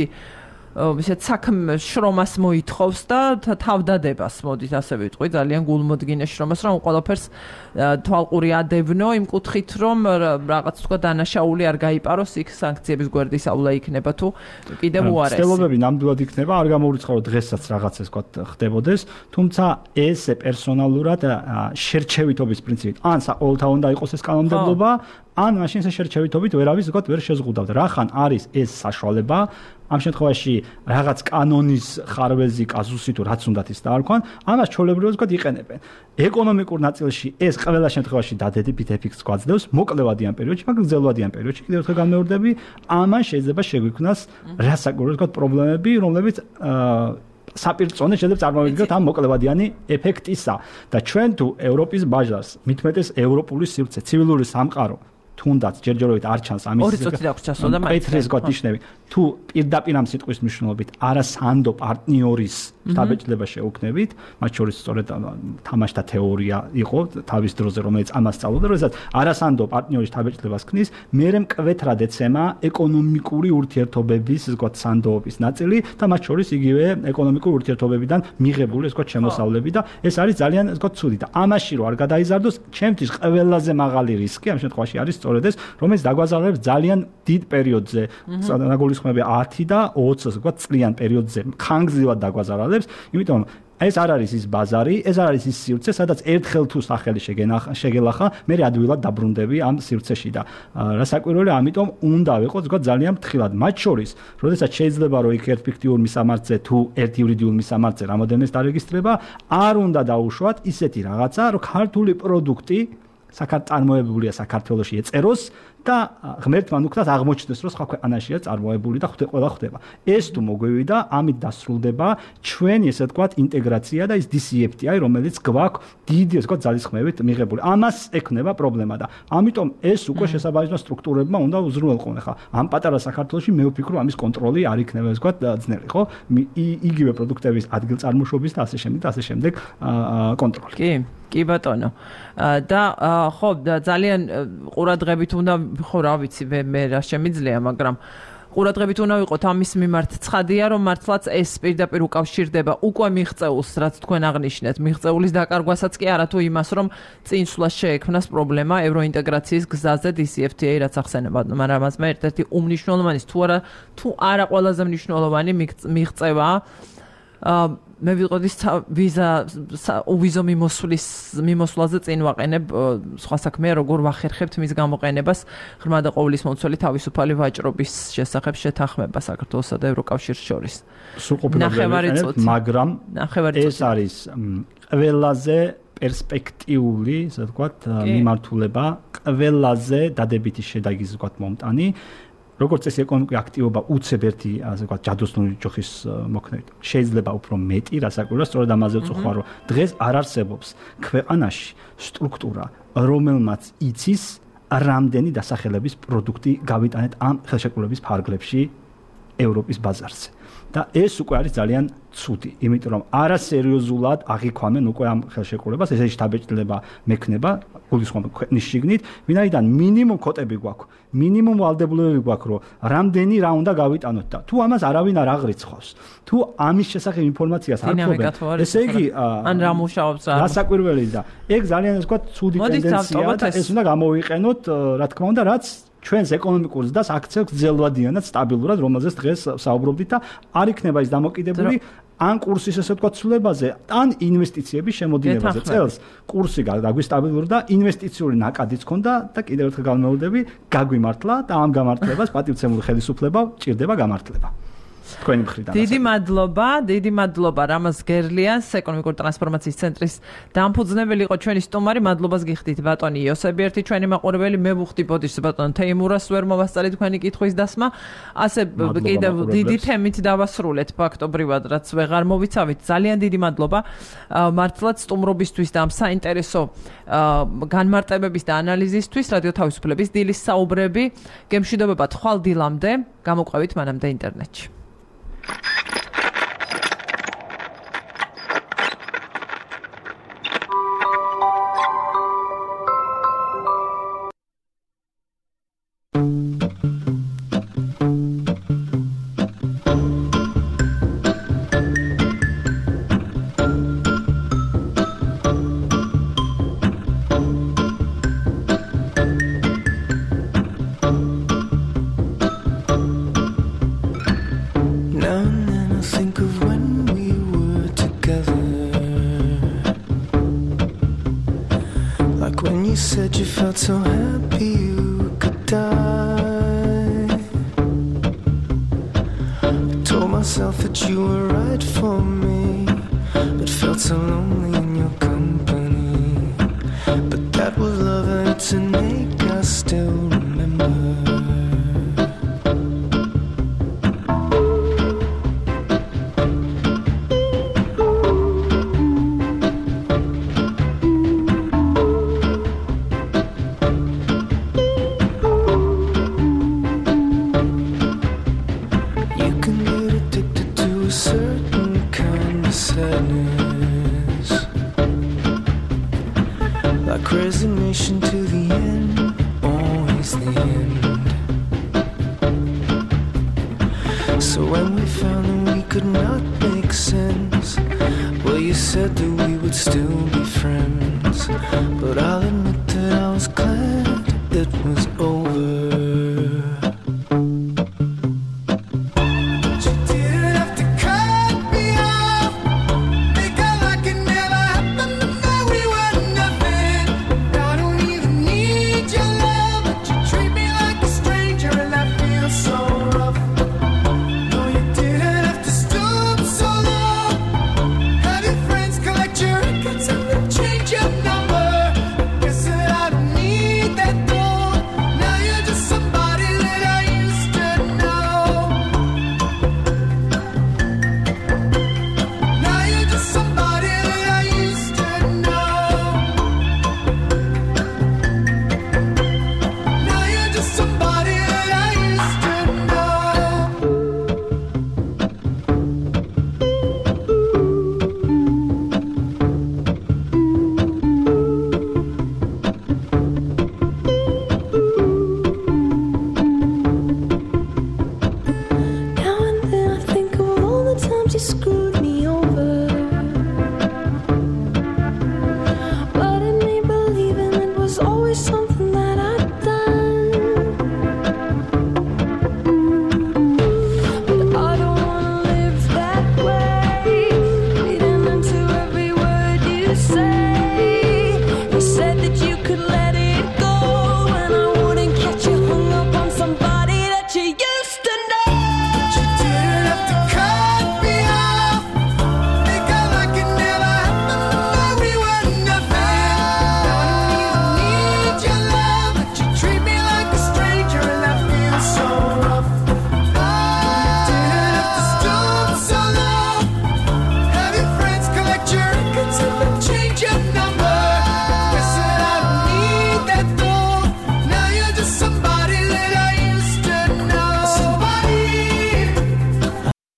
[SPEAKER 1] ისეთ საქმე შრომას მოითხოვს და თავდადებას, მოდით ასე ვიტყვი, ძალიან გულმოდგინე შრომას, რომ ყველაფერს თვალყური ადევნო იმ კუთხით, რომ რაღაც თქვა დანაშაული არ გაიპაროს, იქ სანქციების გვერდის ავლა იქნება თუ კიდევ უარესი.
[SPEAKER 2] ცდილობები ნამდვილად იქნება, არ გამოურიცხავ დღესაც რაღაცას ვთქვათ ხდებოდეს, თუმცა ეს პერსონალურად შერჩევითობის პრინციპით, ან საყოველთაო უნდა იყოს ეს კანონმდებლობა, ან მაშინ ეს შერჩევითობით ვერავის ვთქვათ ვერ შეზღუდავთ. რახან არის ეს საშუალება ამ შემთხვევაში რაღაც კანონის ხარვეზი კაზუსი თუ რაც უნდათ ის დაარქვან, ამას ჩვეულებრივად ვთქვათ იყენებენ. ეკონომიკურ ნაწილში ეს ყველა შემთხვევაში დადედებით ეფექტს გვაძლევს მოკლევადიან პერიოდში, მაგრამ გრძელვადიან პერიოდში კიდევ ერთხელ გამეორდები, ამან შეიძლება შეგვიქმნას რასაკვირველად ვთქვათ პრობლემები, რომლებიც საპირწონე შეიძლება წარმოვიდგინოთ ამ მოკლევადიანი ეფექტისა და ჩვენ თუ ევროპის ბაზარს მithumetes ევროპული სივრცე, ცივილური სამყარო თუნდაც ჯერჯერობით არ ჩანს ამის
[SPEAKER 1] ორი წუთი დაგვჭასო და
[SPEAKER 2] მაინც ეს გოთიშნები თუ პირდაპირ ამ სიტყვის მნიშვნელობით არასანდო პარტნიორის შთაბეჭდილება შეუქმნებით, მათ შორის სწორედ თამაშთა თეორია იყო თავის დროზე, რომელიც ამას სწავლობდა, როდესაც არასანდო პარტნიორის შთაბეჭდილებას ქმნის, მერე მკვეთრად ეცემა ეკონომიკური ურთიერთობების, ასე ვთქვათ, სანდოობის ნაწილი და მათ შორის იგივე ეკონომიკური ურთიერთობებიდან მიღებული, ასე ვთქვათ, შემოსავლები და ეს არის ძალიან, ასე ვთქვათ, ცუდი და ამაში რო არ გადაიზარდოს, ჩემთვის ყველაზე მაღალი რისკი ამ შემთხვევაში არის სწორედ ეს, რომელიც დაგვაზარალებს ძალიან დიდ პერიოდზე, საგულისხმები ათი და ოცი, ასე ვთქვათ, წლიან პერიოდზე ხანგრძლივად დაგვაზარალებს. იმიტომ ეს არ არის ის ბაზარი, ეს არ არის ის სივრცე, სადაც ერთხელ თუ სახელი შეგელახა, მე ადვილად დაბრუნდები ამ სივრცეში და რასაკვირველია, ამიტომ უნდა ვიყოთ ვთქვათ ძალიან ფრთხილად. მათ შორის, როდესაც შეიძლება რომ იქ ერთ ფიქტიურ მისამართზე თუ ერთ იურიდიულ მისამართზე რამოდენმეც დარეგისტრება, არ უნდა დაუშვათ ისეთი რაღაცა, რომ ქართული პროდუქტი საქართველოებულია საქართველოში ეწეროს და ღმერთმა ნუქნას აღმოჩნდეს, რომ სხვა ქვეყანაშია წარმოებული და ყველა ხდება. ეს თუ მოგვივიდა, ამით დასრულდება ჩვენი, ესე ვთქვათ, ინტეგრაცია და ის დი სი ეფ ტი აი, რომელიც გვაქვს დიდი, ესე ვთქვათ, ძალისხმევით მიღებული. ამას ექნება პრობლემა და ამიტომ ეს უკვე შესაბამისმა სტრუქტურებმა უნდა უზრუნველყონ. ხა ამ პატარა საქართველოში მე ვფიქრობ, ამის კონტროლი არ იქნება, ესე ვთქვათ, ძნელი, ხო? იგივე პროდუქტების ადგილწარმოშობის და ასე შემდეგ და ასე შემდეგ კონტროლი.
[SPEAKER 1] კი. კი ბატონო. და ხო, ძალიან ყურადღებით უნდა ხო რა ვიცი, მე რა შემიძლია, მაგრამ ყურადღებით უნდა ვიყოთ ამის მიმართ. ცხადია, რომ მართლაც ეს პირდაპირ უკავშირდება უკვე მიღწეულს, რაც თქვენ აღნიშნეთ, მიღწეულის დაკარგვასაც კი არათუ იმას, რომ წინსვლას შეექმნას პრობლემა ევროინტეგრაციის გზაზე დი სი ეფ თი ეი რაც ახსენება, მაგრამ ამას მე ერთ-ერთი უმნიშვნელოვანი თუ არა თუ არა ყველაზე მნიშვნელოვანი მიღწევა მე ვიყოდი ვიზა უვიზო მიმოსვლის მიმოსვლაზე წინ ვაყენებ სხვა საქმეა როგორ ვახერხებთ მის გამოყენებას ღრმა და ყოვლისმომცველი თავისუფალი ვაჭრობის შესახებ შეთანხმება საქართველოსა და ევროკავშირის შორის.
[SPEAKER 2] სრულყოფილად მაგრამ ეს არის ყველაზე პერსპექტიული, ასე ვთქვათ, მიმართულება, ყველაზე დადებითი შედეგის ვთქვათ მომტანი. როგორც ეს ეკონომიკური აქტივობა უცებ ერთი, ასე ვთქვათ, ჯადოსნური ჯოხის მოქმედებით. შეიძლება უფრო მეტი, რასაკვირველია, სწორედ ამაზე ვწუხარ, რომ დღეს არ არსებობს ქვეყანაში სტრუქტურა, რომელმაც იცის რამდენი დასახელების პროდუქტი გავიტანეთ ამ ხელშეკრულების ფარგლებში ევროპის ბაზარზე. და ეს უკვე არის ძალიან ცუდი, იმიტომ რომ არასერიოზულად აღიქვამენ უკვე ამ ხელშეკრულებას, ესე შთაბეჭდილება მექნება გულისხმობ ქვეყნის შიგნით, ვინაიდან მინიმუმ კოტები გვაქვს, მინიმუმ ვალდებულებები გვაქვს, რომ რამდენი რა უნდა გავიტანოთ და თუ ამას არავინ არ აღრიცხავს, თუ ამის შესახებ ინფორმაციას არ ფლობენ, ესე იგი
[SPEAKER 1] ან რა მუშაობს რა.
[SPEAKER 2] რასაკვირველია და ეგ ძალიან ასე ვთქვათ, ცუდი ტენდენციაა და ეს უნდა გამოვიყენოთ, რა თქმა უნდა, რაც ჩვენს ეკონომიკურ ზრდას აქცევს გრძელვადიანად, სტაბილურად, რომელზეც დღეს საუბრობდით და არ იქნება ის დამოკიდებული ან კურსის ასე ვთქვათ ცვლილებაზე, ან ინვესტიციების შემოდინებაზე. წელს კურსი გაგვისტაბილურდა და ინვესტიციური ნაკადიც ჰქონდა და კიდევ ერთხელ განმეორდები, გაგვიმართლა და ამ გამართლებას პატივცემული ხელისუფლება ჭირდება გამართლება. თქვენი მხრიდან.
[SPEAKER 1] დიდი მადლობა, დიდი მადლობა რამაზ გერლიას, ეკონომიკური ტრანსფორმაციის ცენტრის დამფუძნებელი იყო ჩვენი სტუმარი. მადლობას გიხდით ბატონი იოსები, ერთი ჩვენი მაყურებელი, მე ვუხდი ბოდიშს ბატონ თეიმურას ვერ მოვასწარი თქვენი კითხვის დასმა. ასე კიდევ დიდი თემით დავასრულეთ ფაქტობრივად, რაც ვეღარ მოვიცავით. ძალიან დიდი მადლობა. მართლაც სტუმრობისთვის და ამ საინტერესო განმარტებების და ანალიზისთვის რადიო თავისუფლების დილის საუბრები გემშვიდობებათ ხვალ დილამდე, გამოყვებით მანამდე ინტერნეტში.
[SPEAKER 4] So happy you could die. I told myself that you were right for me, but felt so lonely in your company. But that was love and it's an ache I still remember. Resignation to the end, always the end. So when we found that we could not make sense, well, you said that we would still be friends. But I'll admit that I was glad it was over.